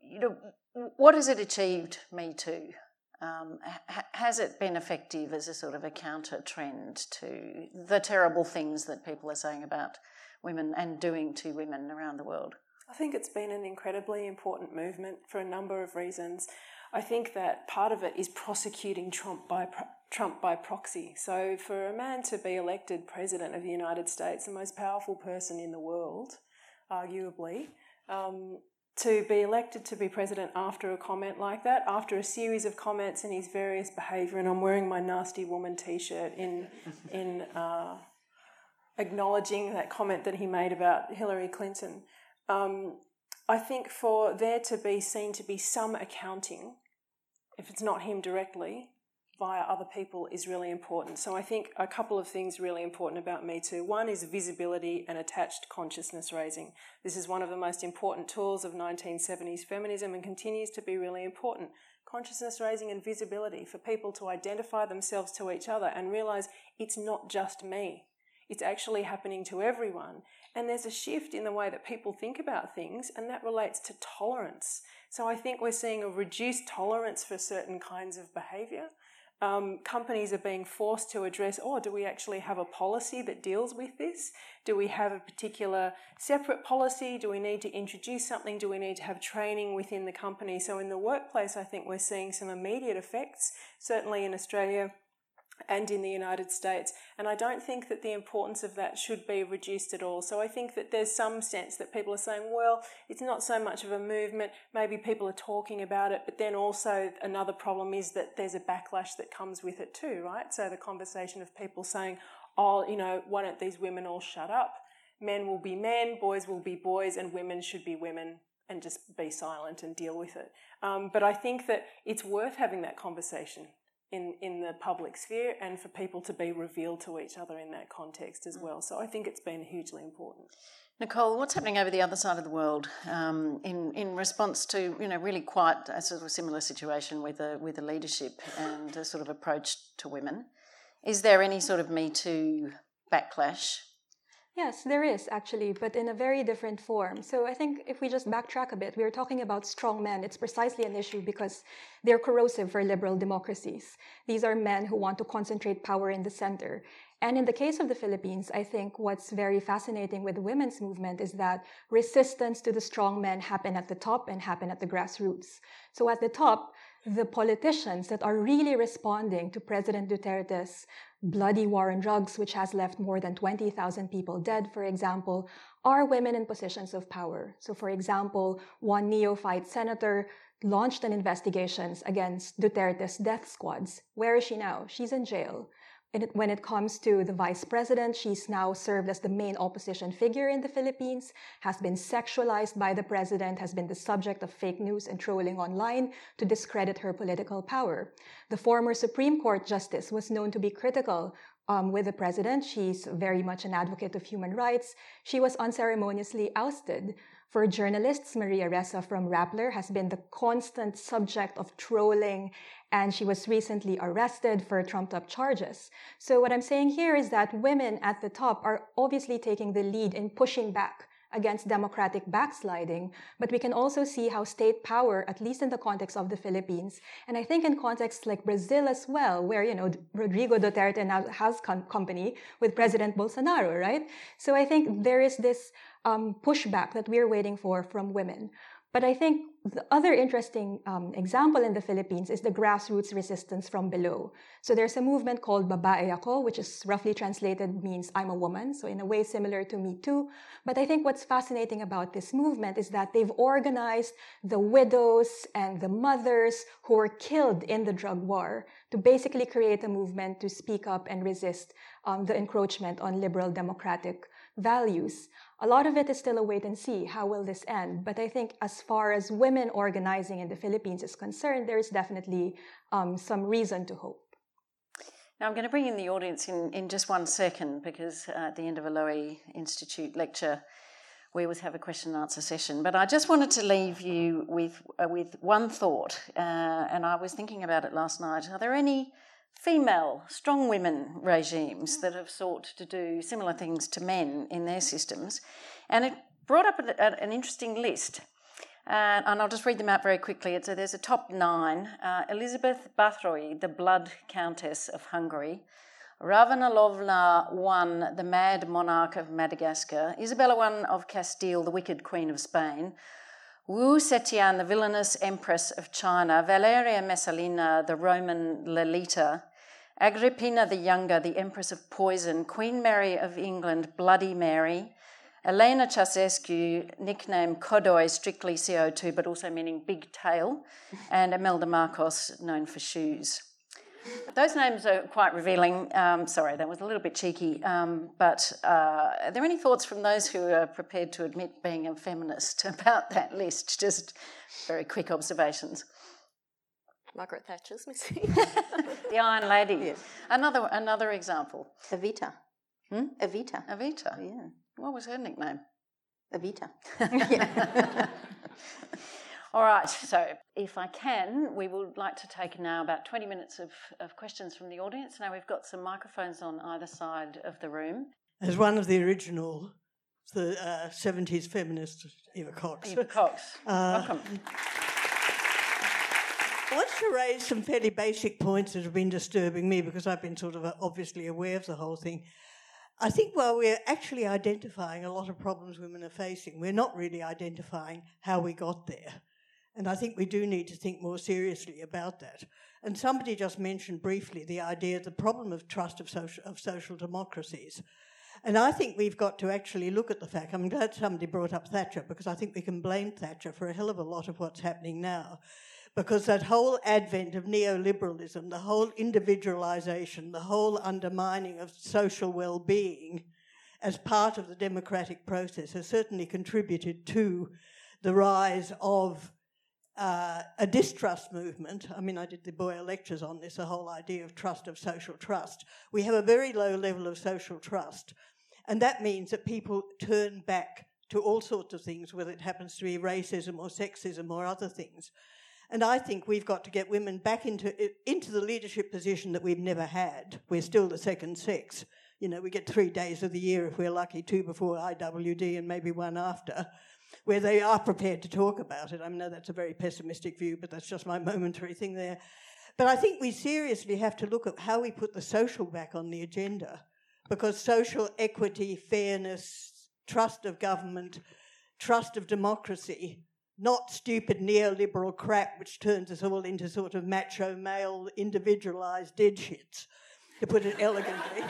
you know, what has it achieved, Me Too? Um, ha- has it been effective as a sort of a counter trend to the terrible things that people are saying about women and doing to women around the world? I think it's been an incredibly important movement for a number of reasons. I think that part of it is prosecuting Trump by pro- Trump by proxy. So for a man to be elected president of the United States, the most powerful person in the world, arguably, um, to be elected to be president after a comment like that, after a series of comments in his various behaviour, and I'm wearing my nasty woman T-shirt in in uh, acknowledging that comment that he made about Hillary Clinton. Um, I think for there to be seen to be some accounting, if it's not him directly, via other people is really important. So I think a couple of things really important about Me Too. One is visibility and attached consciousness raising. This is one of the most important tools of nineteen seventies feminism and continues to be really important. Consciousness raising and visibility for people to identify themselves to each other and realise it's not just me. It's actually happening to everyone. And there's a shift in the way that people think about things, and that relates to tolerance. So I think we're seeing a reduced tolerance for certain kinds of behaviour. Um, companies are being forced to address, oh, do we actually have a policy that deals with this? Do we have a particular separate policy? Do we need to introduce something? Do we need to have training within the company? So in the workplace, I think we're seeing some immediate effects, certainly in Australia and in the United States. And I don't think that the importance of that should be reduced at all. So I think that there's some sense that people are saying, well, it's not so much of a movement, maybe people are talking about it, but then also another problem is that there's a backlash that comes with it too, right? So the conversation of people saying, oh, you know, why don't these women all shut up? Men will be men, boys will be boys, and women should be women, and just be silent and deal with it. Um, but I think that it's worth having that conversation in, in the public sphere and for people to be revealed to each other in that context as well. So I think it's been hugely important. Nicole, what's happening over the other side of the world um, in in response to, you know, really quite a sort of similar situation with a with a leadership and a sort of approach to women? Is there any sort of Me Too backlash? Yes, there is actually, but in a very different form. So I think if we just backtrack a bit, we were talking about strong men. It's precisely an issue because they're corrosive for liberal democracies. These are men who want to concentrate power in the center. And in the case of the Philippines, I think what's very fascinating with the women's movement is that resistance to the strong men happen at the top and happen at the grassroots. So at the top, the politicians that are really responding to President Duterte's bloody war on drugs, which has left more than twenty thousand people dead, for example, are women in positions of power. So, for example, one neophyte senator launched an investigation against Duterte's death squads. Where is she now? She's in jail. And it, when it comes to the vice president, she's now served as the main opposition figure in the Philippines, has been sexualized by the president, has been the subject of fake news and trolling online to discredit her political power. The former Supreme Court justice was known to be critical um, with the president. She's very much an advocate of human rights. She was unceremoniously ousted. For journalists, Maria Ressa from Rappler has been the constant subject of trolling, and she was recently arrested for trumped-up charges. So what I'm saying here is that women at the top are obviously taking the lead in pushing back against democratic backsliding, but we can also see how state power, at least in the context of the Philippines, and I think in contexts like Brazil as well, where, you know, Rodrigo Duterte now has com- company with President Bolsonaro, right? So I think there is this um, pushback that we're waiting for from women. But I think the other interesting um, example in the Philippines is the grassroots resistance from below. So there's a movement called Babae Ako, which is roughly translated means I'm a woman, so in a way similar to Me Too. But I think what's fascinating about this movement is that they've organized the widows and the mothers who were killed in the drug war to basically create a movement to speak up and resist um, the encroachment on liberal democratic values. A lot of it is still a wait and see. How will this end? But I think as far as women organizing in the Philippines is concerned, there is definitely um, some reason to hope. Now, I'm going to bring in the audience in, in just one second because uh, at the end of a Lowy Institute lecture, we always have a question and answer session. But I just wanted to leave you with, uh, with one thought, uh, and I was thinking about it last night. Are there any female strong women regimes that have sought to do similar things to men in their systems? And it brought up a, a, an interesting list. Uh, and I'll just read them out very quickly. So there's a top nine. Uh, Elizabeth Bathory, the Blood Countess of Hungary. Ravanalovna I, the Mad Monarch of Madagascar. Isabella I of Castile, the Wicked Queen of Spain. Wu Zetian, the Villainous Empress of China. Valeria Messalina, the Roman Lolita. Agrippina the Younger, the Empress of Poison. Queen Mary of England, Bloody Mary. Elena Ceausescu, nicknamed Kodoy, strictly C O two, but also meaning big tail, and Imelda Marcos, known for shoes. Those names are quite revealing. Um, sorry, that was a little bit cheeky, um, but uh, are there any thoughts from those who are prepared to admit being a feminist about that list? Just very quick observations. Margaret Thatcher's missing. The Iron Lady. Yes. Another, another example. Evita. Hmm? Evita. Evita. Yeah. What was her nickname? Evita. All right, so if I can, we would like to take now about twenty minutes of, of questions from the audience. Now we've got some microphones on either side of the room. As one of the original the uh, seventies feminists, Eva Cox. Eva Cox, uh, welcome. I want to raise some fairly basic points that have been disturbing me because I've been sort of obviously aware of the whole thing. I think while we're actually identifying a lot of problems women are facing, we're not really identifying how we got there. And I think we do need to think more seriously about that. And somebody just mentioned briefly the idea of the problem of trust of social, of social democracies. And I think we've got to actually look at the fact, I'm glad somebody brought up Thatcher, because I think we can blame Thatcher for a hell of a lot of what's happening now. Because that whole advent of neoliberalism, the whole individualisation, the whole undermining of social well-being as part of the democratic process has certainly contributed to the rise of uh, a distrust movement. I mean, I did the Boyer lectures on this, the whole idea of trust, of social trust. We have a very low level of social trust, and that means that people turn back to all sorts of things, whether it happens to be racism or sexism or other things. And I think we've got to get women back into into the leadership position that we've never had. We're still the second sex. You know, we get three days of the year, if we're lucky, two before I W D and maybe one after, where they are prepared to talk about it. I know that's a very pessimistic view, but that's just my momentary thing there. But I think we seriously have to look at how we put the social back on the agenda, because social equity, fairness, trust of government, trust of democracy, not stupid neoliberal crap which turns us all into sort of macho male individualised dead shits, to put it elegantly.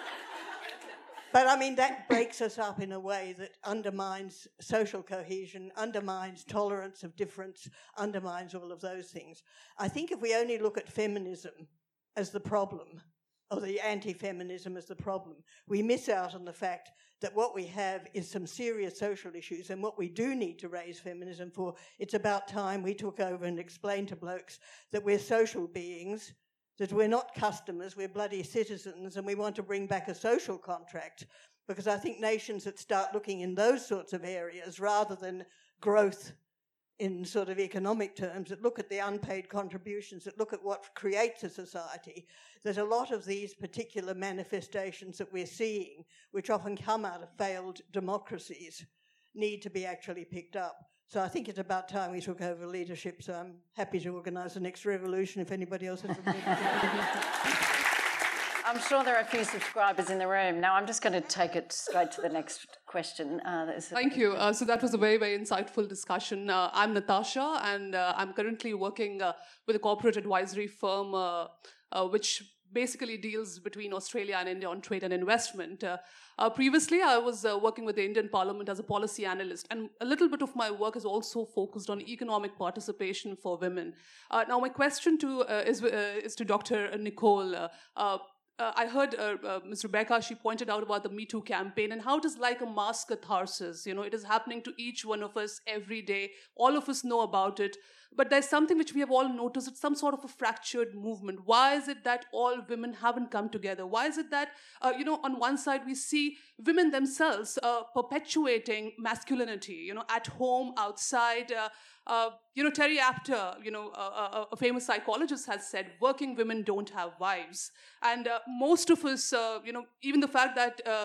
But I mean, that breaks us up in a way that undermines social cohesion, undermines tolerance of difference, undermines all of those things. I think if we only look at feminism as the problem, or the anti-feminism as the problem, we miss out on the fact that what we have is some serious social issues, and what we do need to raise feminism for, it's about time we took over and explained to blokes that we're social beings, that we're not customers, we're bloody citizens, and we want to bring back a social contract, because I think nations that start looking in those sorts of areas rather than growth in sort of economic terms, that look at the unpaid contributions, that look at what creates a society, that a lot of these particular manifestations that we're seeing, which often come out of failed democracies, need to be actually picked up. So I think it's about time we took over leadership, so I'm happy to organise the next revolution if anybody else has a I'm sure there are a few subscribers in the room. Now I'm just going to take it straight to the next question. Uh, Thank you. Uh, so that was a very, very insightful discussion. Uh, I'm Natasha, and uh, I'm currently working uh, with a corporate advisory firm uh, uh, which basically deals between Australia and India on trade and investment. Uh, uh, previously, I was uh, working with the Indian Parliament as a policy analyst, and a little bit of my work is also focused on economic participation for women. Uh, now, my question to uh, is, uh, is to Doctor Nicole. Uh, uh, Uh, I heard uh, uh, Miz Rebecca, she pointed out about the Me Too campaign and how it is like a mass catharsis. You know, it is happening to each one of us every day. All of us know about it. But there's something which we have all noticed. It's some sort of a fractured movement. Why is it that all women haven't come together? Why is it that, uh, you know, on one side we see women themselves uh, perpetuating masculinity, you know, at home, outside. Uh, uh, you know, Terry Apter, you know, uh, a famous psychologist has said, working women don't have wives. And uh, most of us, uh, you know, even the fact that uh,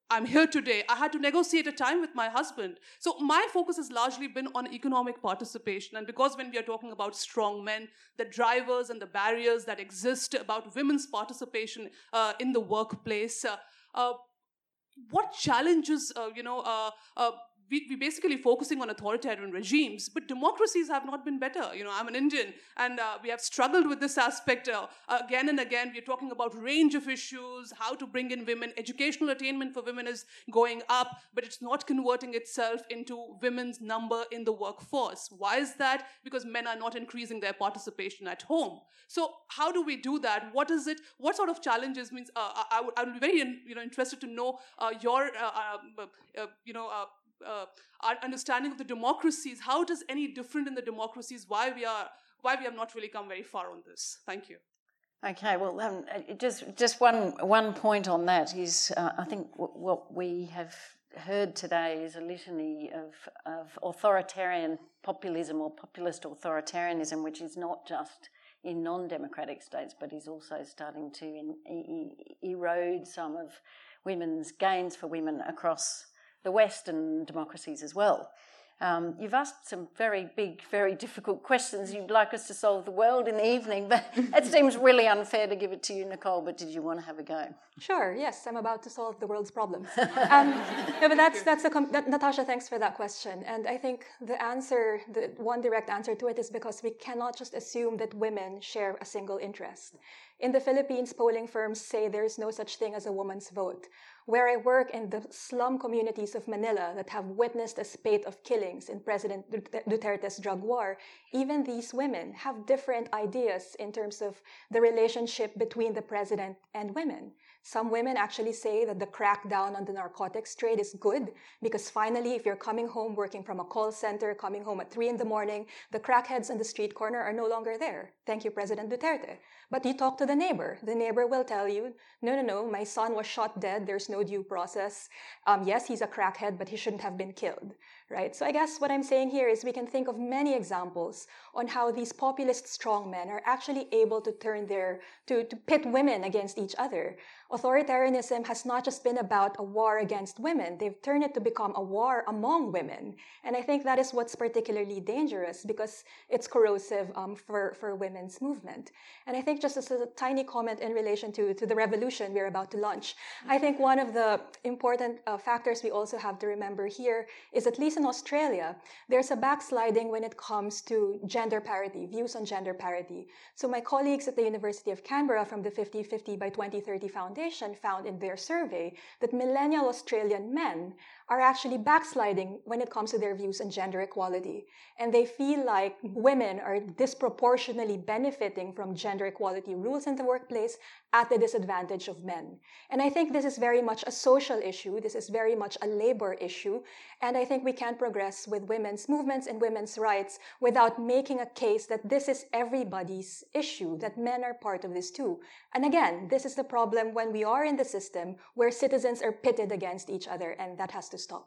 I'm here today. I had to negotiate a time with my husband. So my focus has largely been on economic participation. And because when we are talking about strong men, the drivers and the barriers that exist about women's participation uh, in the workplace, uh, uh, what challenges, uh, you know, uh, uh, we, we're basically focusing on authoritarian regimes, but democracies have not been better. You know, I'm an Indian, and uh, we have struggled with this aspect uh, again and again. We're talking about range of issues, how to bring in women. Educational attainment for women is going up, but it's not converting itself into women's number in the workforce. Why is that? Because men are not increasing their participation at home. So how do we do that? What is it? What sort of challenges means? Uh, I, I, would, I would be very you know, interested to know uh, your, uh, uh, uh, you know, uh, Uh, our understanding of the democracies. How it is any different in the democracies? Why we are why we have not really come very far on this? Thank you. Okay, well, um, just just one one point on that is uh, I think w- what we have heard today is a litany of of authoritarian populism or populist authoritarianism, which is not just in non-democratic states, but is also starting to in, e- erode some of women's gains for women across the Western democracies as well. Um, you've asked some very big, very difficult questions. You'd like us to solve the world in the evening, but it seems really unfair to give it to you, Nicole, but did you want to have a go? Sure, yes, I'm about to solve the world's problems. um, no, but that's, that's a, that, Natasha, thanks for that question. And I think the answer, the one direct answer to it is because we cannot just assume that women share a single interest. In the Philippines, polling firms say there is no such thing as a woman's vote. Where I work in the slum communities of Manila that have witnessed a spate of killings in President Duterte's drug war, even these women have different ideas in terms of the relationship between the president and women. Some women actually say that the crackdown on the narcotics trade is good because finally, if you're coming home working from a call center, coming home at three in the morning, the crackheads on the street corner are no longer there. Thank you, President Duterte. But you talk to the neighbor. The neighbor will tell you, no, no, no, my son was shot dead. There's no due process. Um, yes, he's a crackhead, but he shouldn't have been killed, right? So I guess what I'm saying here is we can think of many examples on how these populist strongmen are actually able to turn their, to, to pit women against each other. Authoritarianism has not just been about a war against women. They've turned it to become a war among women. And I think that is what's particularly dangerous because it's corrosive um, for, for women's movement. And I think just as a tiny comment in relation to, to the revolution we're about to launch, I think one of the important uh, factors we also have to remember here is, at least in Australia, there's a backsliding when it comes to gender parity, views on gender parity. So my colleagues at the University of Canberra from the fifty fifty by twenty thirty Foundation found in their survey that millennial Australian men are actually backsliding when it comes to their views on gender equality. And they feel like women are disproportionately benefiting from gender equality rules in the workplace at the disadvantage of men. And I think this is very much a social issue. This is very much a labor issue. And I think we can't progress with women's movements and women's rights without making a case that this is everybody's issue, that men are part of this too. And again, this is the problem when we are in the system where citizens are pitted against each other, and that has to stop.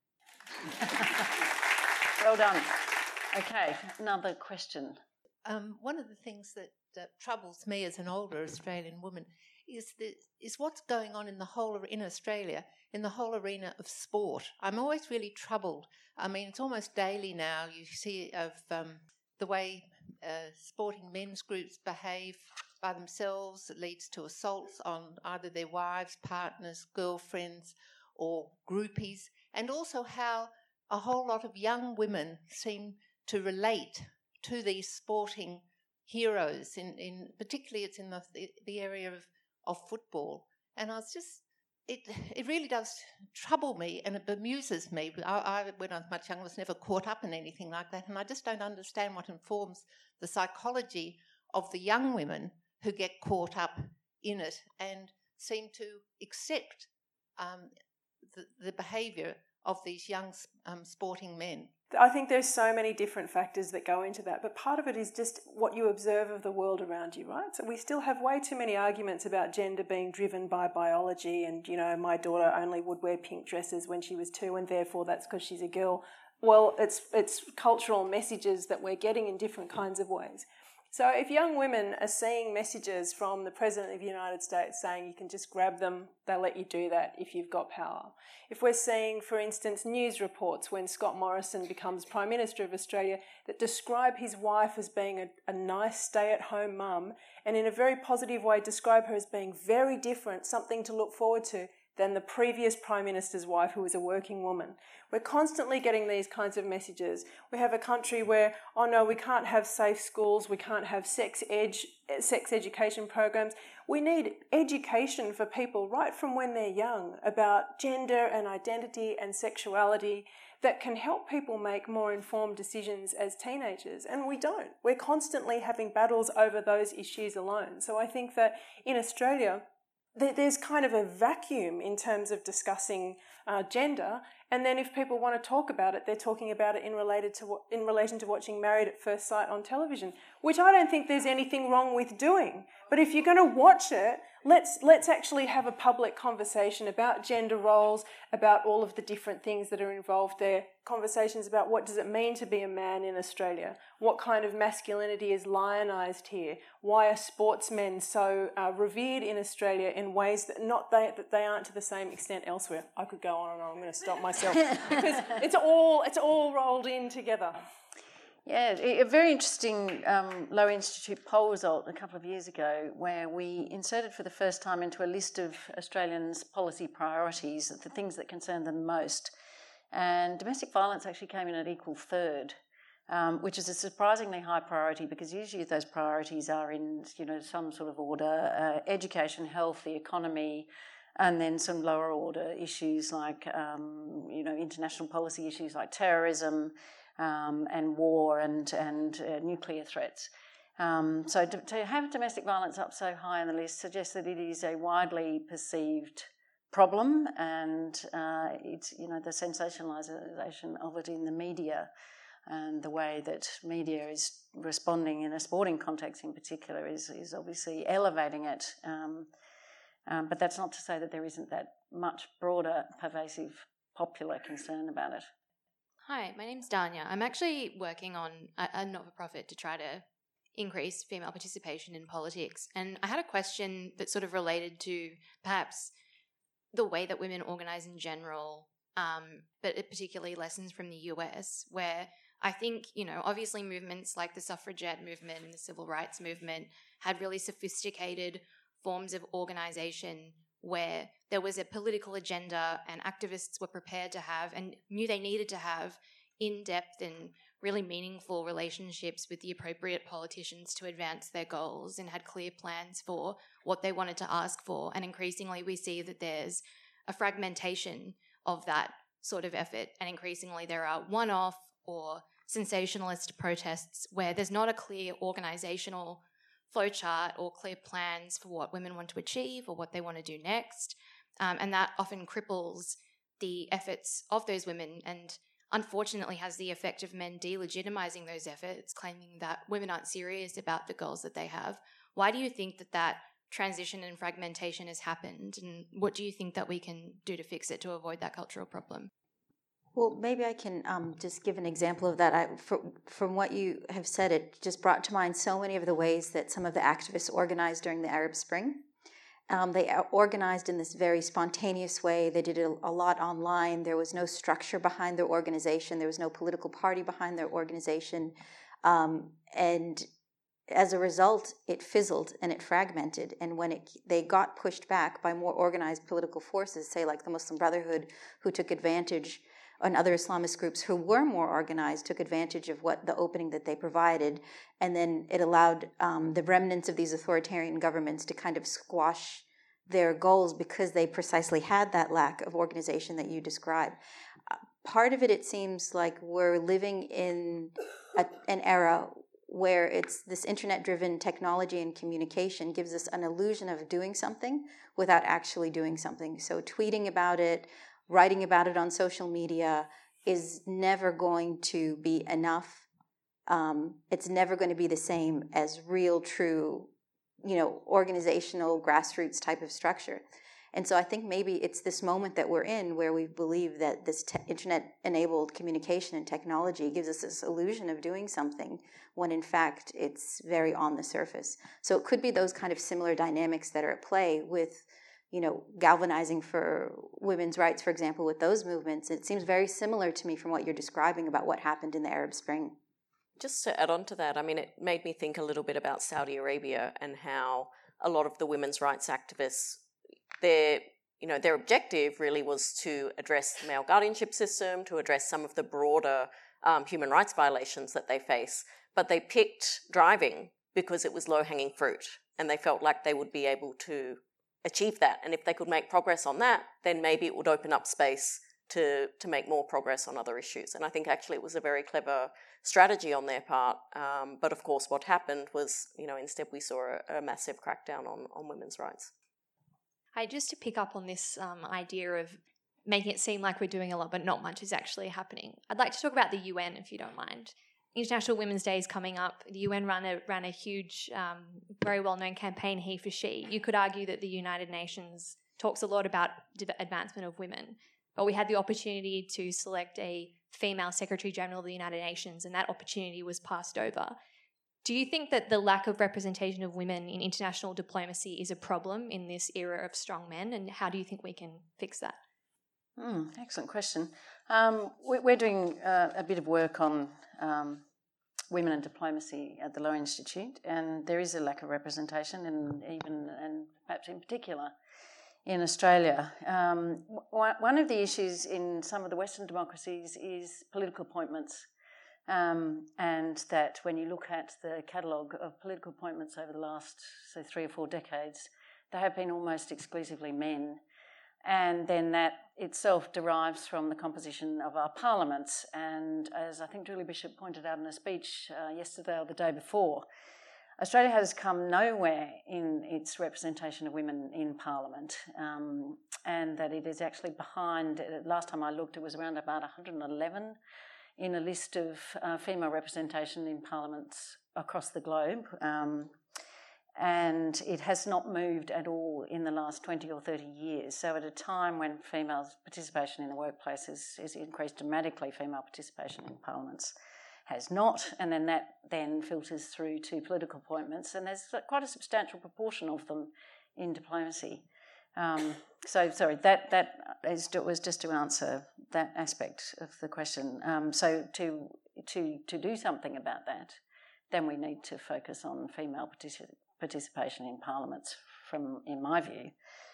Well done. Okay, another question. Um, one of the things that, that troubles me as an older Australian woman is the, is what's going on in the whole in Australia in the whole arena of sport. I'm always really troubled. I mean, it's almost daily now. You see of um, the way uh, sporting men's groups behave by themselves. It leads to assaults on either their wives, partners, girlfriends, or groupies, and also how a whole lot of young women seem to relate to these sporting heroes. In, in particularly, it's in the the area of, of football, and I was just it it really does trouble me, and it bemuses me. I, I when I was much younger, was never caught up in anything like that, and I just don't understand what informs the psychology of the young women who get caught up in it and seem to accept um, the, the behaviour of these young um, sporting men. I think there's so many different factors that go into that, but part of it is just what you observe of the world around you, right? So we still have way too many arguments about gender being driven by biology and, you know, my daughter only would wear pink dresses when she was two and therefore that's because she's a girl. Well, it's it's cultural messages that we're getting in different kinds of ways. So if young women are seeing messages from the President of the United States saying you can just grab them, they'll let you do that if you've got power. If we're seeing, for instance, news reports when Scott Morrison becomes Prime Minister of Australia that describe his wife as being a, a nice stay-at-home mum and in a very positive way describe her as being very different, something to look forward to, than the previous Prime Minister's wife, who was a working woman. We're constantly getting these kinds of messages. We have a country where, oh no, we can't have safe schools, we can't have sex ed, sex education programs. We need education for people right from when they're young about gender and identity and sexuality that can help people make more informed decisions as teenagers. And we don't. We're constantly having battles over those issues alone. So I think that in Australia, there's kind of a vacuum in terms of discussing uh, gender, and then if people want to talk about it, they're talking about it in related to in relation to watching Married at First Sight on television, which I don't think there's anything wrong with doing. But if you're going to watch it, let's let's actually have a public conversation about gender roles, about all of the different things that are involved there. Conversations about what does it mean to be a man in Australia? What kind of masculinity is lionised here? Why are sportsmen so uh, revered in Australia in ways that not they that they aren't to the same extent elsewhere? I could go on and on. I'm going to stop myself because it's all it's all rolled in together. Yeah, a very interesting um, Low Institute poll result a couple of years ago where we inserted for the first time into a list of Australians' policy priorities the things that concern them most. And domestic violence actually came in at equal third, um, which is a surprisingly high priority because usually those priorities are in, you know, some sort of order, uh, education, health, the economy, and then some lower order issues like, um, you know, international policy issues like terrorism, Um, and war and, and uh, nuclear threats. Um, so to, to have domestic violence up so high on the list suggests that it is a widely perceived problem, and uh, it's, you know, the sensationalisation of it in the media and the way that media is responding in a sporting context in particular is, is obviously elevating it. Um, um, but that's not to say that there isn't that much broader, pervasive, popular concern about it. Hi, my name's Danya. I'm actually working on a, a not-for-profit to try to increase female participation in politics. And I had a question that sort of related to perhaps the way that women organise in general, um, but it particularly lessons from the U S, where I think, you know, obviously movements like the suffragette movement and the civil rights movement had really sophisticated forms of organisation where there was a political agenda and activists were prepared to have and knew they needed to have in-depth and really meaningful relationships with the appropriate politicians to advance their goals and had clear plans for what they wanted to ask for. And increasingly we see that there's a fragmentation of that sort of effort, and increasingly there are one-off or sensationalist protests where there's not a clear organisational flowchart or clear plans for what women want to achieve or what they want to do next. Um, and that often cripples the efforts of those women and unfortunately has the effect of men delegitimizing those efforts, claiming that women aren't serious about the goals that they have. Why do you think that that transition and fragmentation has happened, and what do you think that we can do to fix it to avoid that cultural problem? Well, maybe I can um, just give an example of that. I, for, from what you have said, it just brought to mind so many of the ways that some of the activists organized during the Arab Spring. Um, they organized in this very spontaneous way. They did a, a lot online. There was no structure behind their organization. There was no political party behind their organization. Um, and as a result, it fizzled and it fragmented. And when it, they got pushed back by more organized political forces, say like the Muslim Brotherhood, who took advantage, and other Islamist groups who were more organized took advantage of what the opening that they provided, and then it allowed um, the remnants of these authoritarian governments to kind of squash their goals because they precisely had that lack of organization that you describe. Uh, part of it, it seems like we're living in a, an era where it's this internet-driven technology and communication gives us an illusion of doing something without actually doing something. So tweeting about it, writing about it on social media is never going to be enough. Um, it's never going to be the same as real, true, you know, organizational, grassroots type of structure. And so I think maybe it's this moment that we're in where we believe that this te- internet-enabled communication and technology gives us this illusion of doing something when in fact it's very on the surface. So it could be those kind of similar dynamics that are at play with, you know, galvanizing for women's rights, for example, with those movements. It seems very similar to me from what you're describing about what happened in the Arab Spring. Just to add on to that, I mean, it made me think a little bit about Saudi Arabia and how a lot of the women's rights activists, their, you know, their objective really was to address the male guardianship system, to address some of the broader um, human rights violations that they face. But they picked driving because it was low-hanging fruit, and they felt like they would be able to achieve that. And if they could make progress on that, then maybe it would open up space to, to make more progress on other issues. And I think actually it was a very clever strategy on their part. Um, but of course what happened was, you know, instead we saw a, a massive crackdown on, on women's rights. I just to pick up on this um, idea of making it seem like we're doing a lot but not much is actually happening. I'd like to talk about the U N, if you don't mind. International Women's Day is coming up. The U N ran a, ran a huge, um, very well-known campaign, He for She. You could argue that the United Nations talks a lot about advancement of women, but we had the opportunity to select a female Secretary General of the United Nations, and that opportunity was passed over. Do you think that the lack of representation of women in international diplomacy is a problem in this era of strong men, and how do you think we can fix that? Mm, excellent question. Um, we're doing uh, a bit of work on um, women and diplomacy at the Lowy Institute, and there is a lack of representation, and even and perhaps in particular in Australia. Um, one of the issues in some of the Western democracies is political appointments, um, and that when you look at the catalogue of political appointments over the last, say, three or four decades, they have been almost exclusively men. And then that itself derives from the composition of our parliaments. And as I think Julie Bishop pointed out in a speech uh, yesterday or the day before, Australia has come nowhere in its representation of women in Parliament, um, and that it is actually behind, last time I looked, it was around about one hundred eleven in a list of uh, female representation in parliaments across the globe. Um, and it has not moved at all in the last twenty or thirty years. So at a time when female participation in the workplace has, has increased dramatically, female participation in parliaments has not, and then that then filters through to political appointments, and there's quite a substantial proportion of them in diplomacy. Um, so, sorry, that that is, was just to answer that aspect of the question. Um, so to to to do something about that, then we need to focus on female particip- participation in parliaments, from in my view,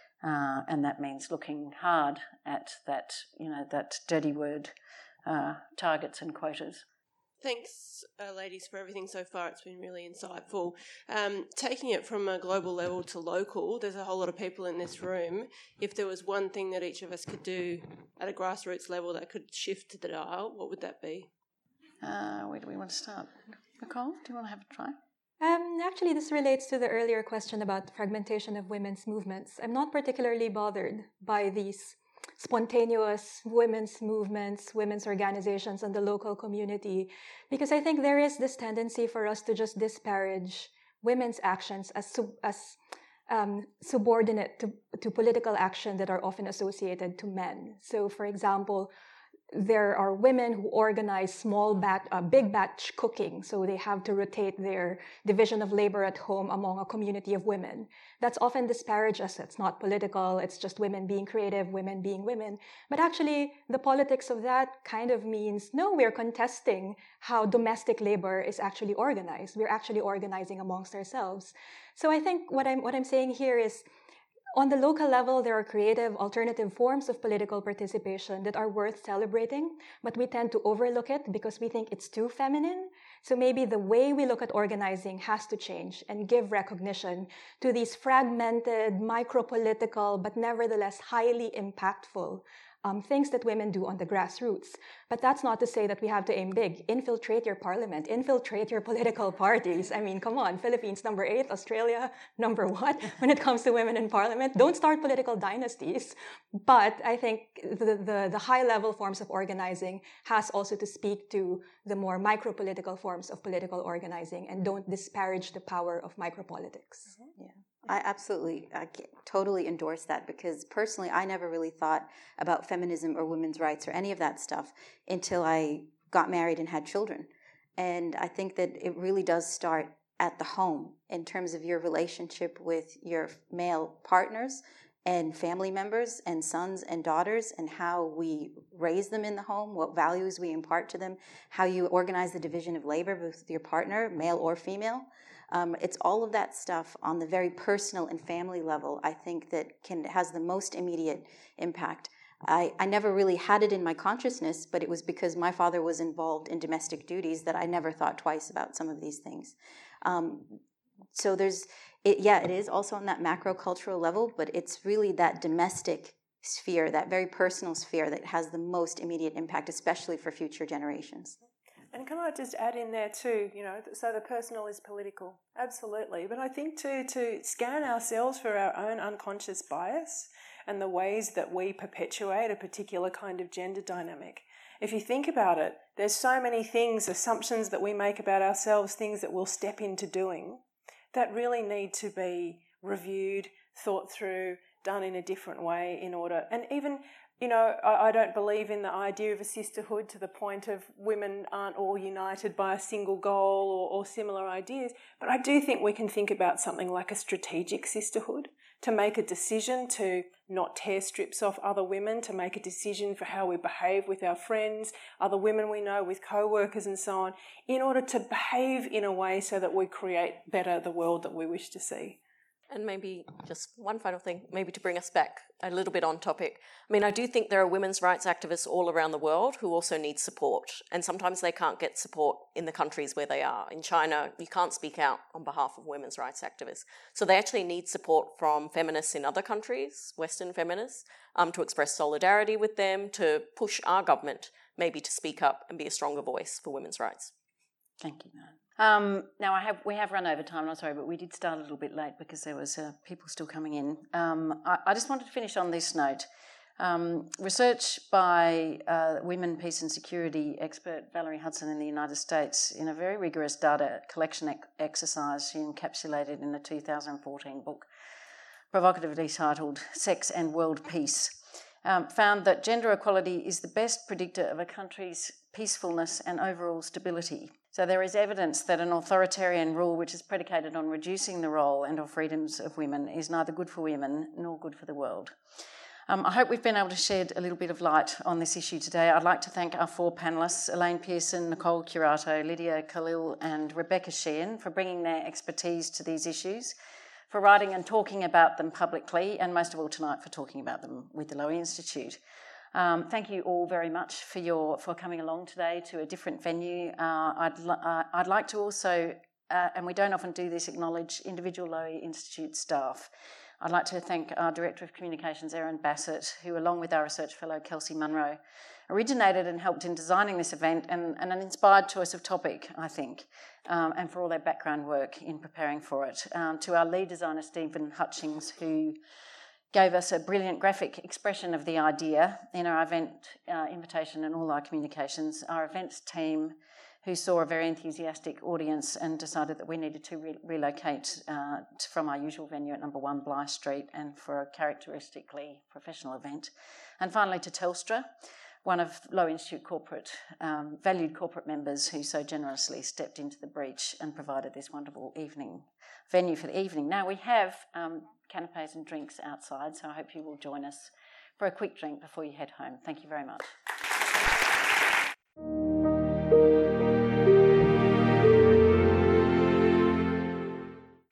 uh, and that means looking hard at that, you know, that dirty word, uh, targets and quotas. Thanks, uh, ladies, for everything so far. It's been really insightful. Um, taking it from a global level to local, there's a whole lot of people in this room. If there was one thing that each of us could do at a grassroots level that could shift the dial, what would that be? Uh, where do we want to start? Nicole, do you want to have a try? Um, actually, this relates to the earlier question about fragmentation of women's movements. I'm not particularly bothered by these spontaneous women's movements, women's organizations, and the local community, because I think there is this tendency for us to just disparage women's actions as sub, as um, subordinate to, to political action that are often associated to men. So, for example, there are women who organize small batch, uh, big batch cooking, so they have to rotate their division of labor at home among a community of women. That's often disparaged as it's not political, it's just women being creative, women being women. But actually, the politics of that kind of means, no, we're contesting how domestic labor is actually organized. We're actually organizing amongst ourselves. So I think what I'm, what I'm saying here is, on the local level, there are creative alternative forms of political participation that are worth celebrating, but we tend to overlook it because we think it's too feminine. So maybe the way we look at organizing has to change and give recognition to these fragmented, micro-political, but nevertheless highly impactful Um, things that women do on the grassroots. But that's not to say that we have to aim big. Infiltrate your parliament, infiltrate your political parties. I mean, come on, Philippines number eight, Australia number what when it comes to women in parliament. Don't start political dynasties. But I think the, the, the high-level forms of organizing has also to speak to the more micro-political forms of political organizing, and don't disparage the power of micropolitics. Mm-hmm. Yeah. I absolutely, I totally endorse that, because personally, I never really thought about feminism or women's rights or any of that stuff until I got married and had children. And I think that it really does start at the home in terms of your relationship with your male partners and family members and sons and daughters, and how we raise them in the home, what values we impart to them, how you organize the division of labor with your partner, male or female. Um, it's all of that stuff on the very personal and family level, I think, that can has the most immediate impact. I, I never really had it in my consciousness, but it was because my father was involved in domestic duties that I never thought twice about some of these things. Um, so there's, it, yeah, it is also on that macro cultural level, but it's really that domestic sphere, that very personal sphere, that has the most immediate impact, especially for future generations. And can I just add in there too, you know, so the personal is political, absolutely. But I think too, to scan ourselves for our own unconscious bias and the ways that we perpetuate a particular kind of gender dynamic. If you think about it, there's so many things, assumptions that we make about ourselves, things that we'll step into doing, that really need to be reviewed, thought through, done in a different way in order. And even, you know, I, I don't believe in the idea of a sisterhood to the point of women aren't all united by a single goal or, or similar ideas, but I do think we can think about something like a strategic sisterhood, to make a decision to not tear strips off other women, to make a decision for how we behave with our friends, other women we know, with co-workers and so on, in order to behave in a way so that we create better the world that we wish to see. And maybe just one final thing, maybe to bring us back a little bit on topic. I mean, I do think there are women's rights activists all around the world who also need support. And sometimes they can't get support in the countries where they are. In China, you can't speak out on behalf of women's rights activists. So they actually need support from feminists in other countries, Western feminists, um, to express solidarity with them, to push our government maybe to speak up and be a stronger voice for women's rights. Thank you, Maren. Um, now, I have we have run over time, I'm sorry, but we did start a little bit late because there was uh, people still coming in. Um, I, I just wanted to finish on this note. Um, research by uh, women, peace and security expert Valerie Hudson in the United States, in a very rigorous data collection ec- exercise she encapsulated in a two thousand fourteen book, provocatively titled Sex and World Peace, um, found that gender equality is the best predictor of a country's peacefulness and overall stability. So there is evidence that an authoritarian rule which is predicated on reducing the role and or freedoms of women is neither good for women nor good for the world. Um, I hope we've been able to shed a little bit of light on this issue today. I'd like to thank our four panellists, Elaine Pearson, Nicole Curato, Lydia Khalil and Rebecca Sheehan, for bringing their expertise to these issues, for writing and talking about them publicly, and most of all tonight for talking about them with the Lowy Institute. Um, thank you all very much for your for coming along today to a different venue. Uh, I'd uh, I'd like to also, uh, and we don't often do this, acknowledge individual Lowy Institute staff. I'd like to thank our Director of Communications, Erin Bassett, who, along with our research fellow Kelsey Munro, originated and helped in designing this event, and, and an inspired choice of topic, I think, um, and for all their background work in preparing for it. Um, to our lead designer, Stephen Hutchings, who gave us a brilliant graphic expression of the idea in our event uh, invitation and all our communications. Our events team, who saw a very enthusiastic audience and decided that we needed to re- relocate uh, to, from our usual venue at number one Bligh Street, and for a characteristically professional event. And finally to Telstra, one of Lowy Institute corporate, um, valued corporate members, who so generously stepped into the breach and provided this wonderful evening venue for the evening. Now we have um, canapes and drinks outside, so I hope you will join us for a quick drink before you head home. Thank you very much.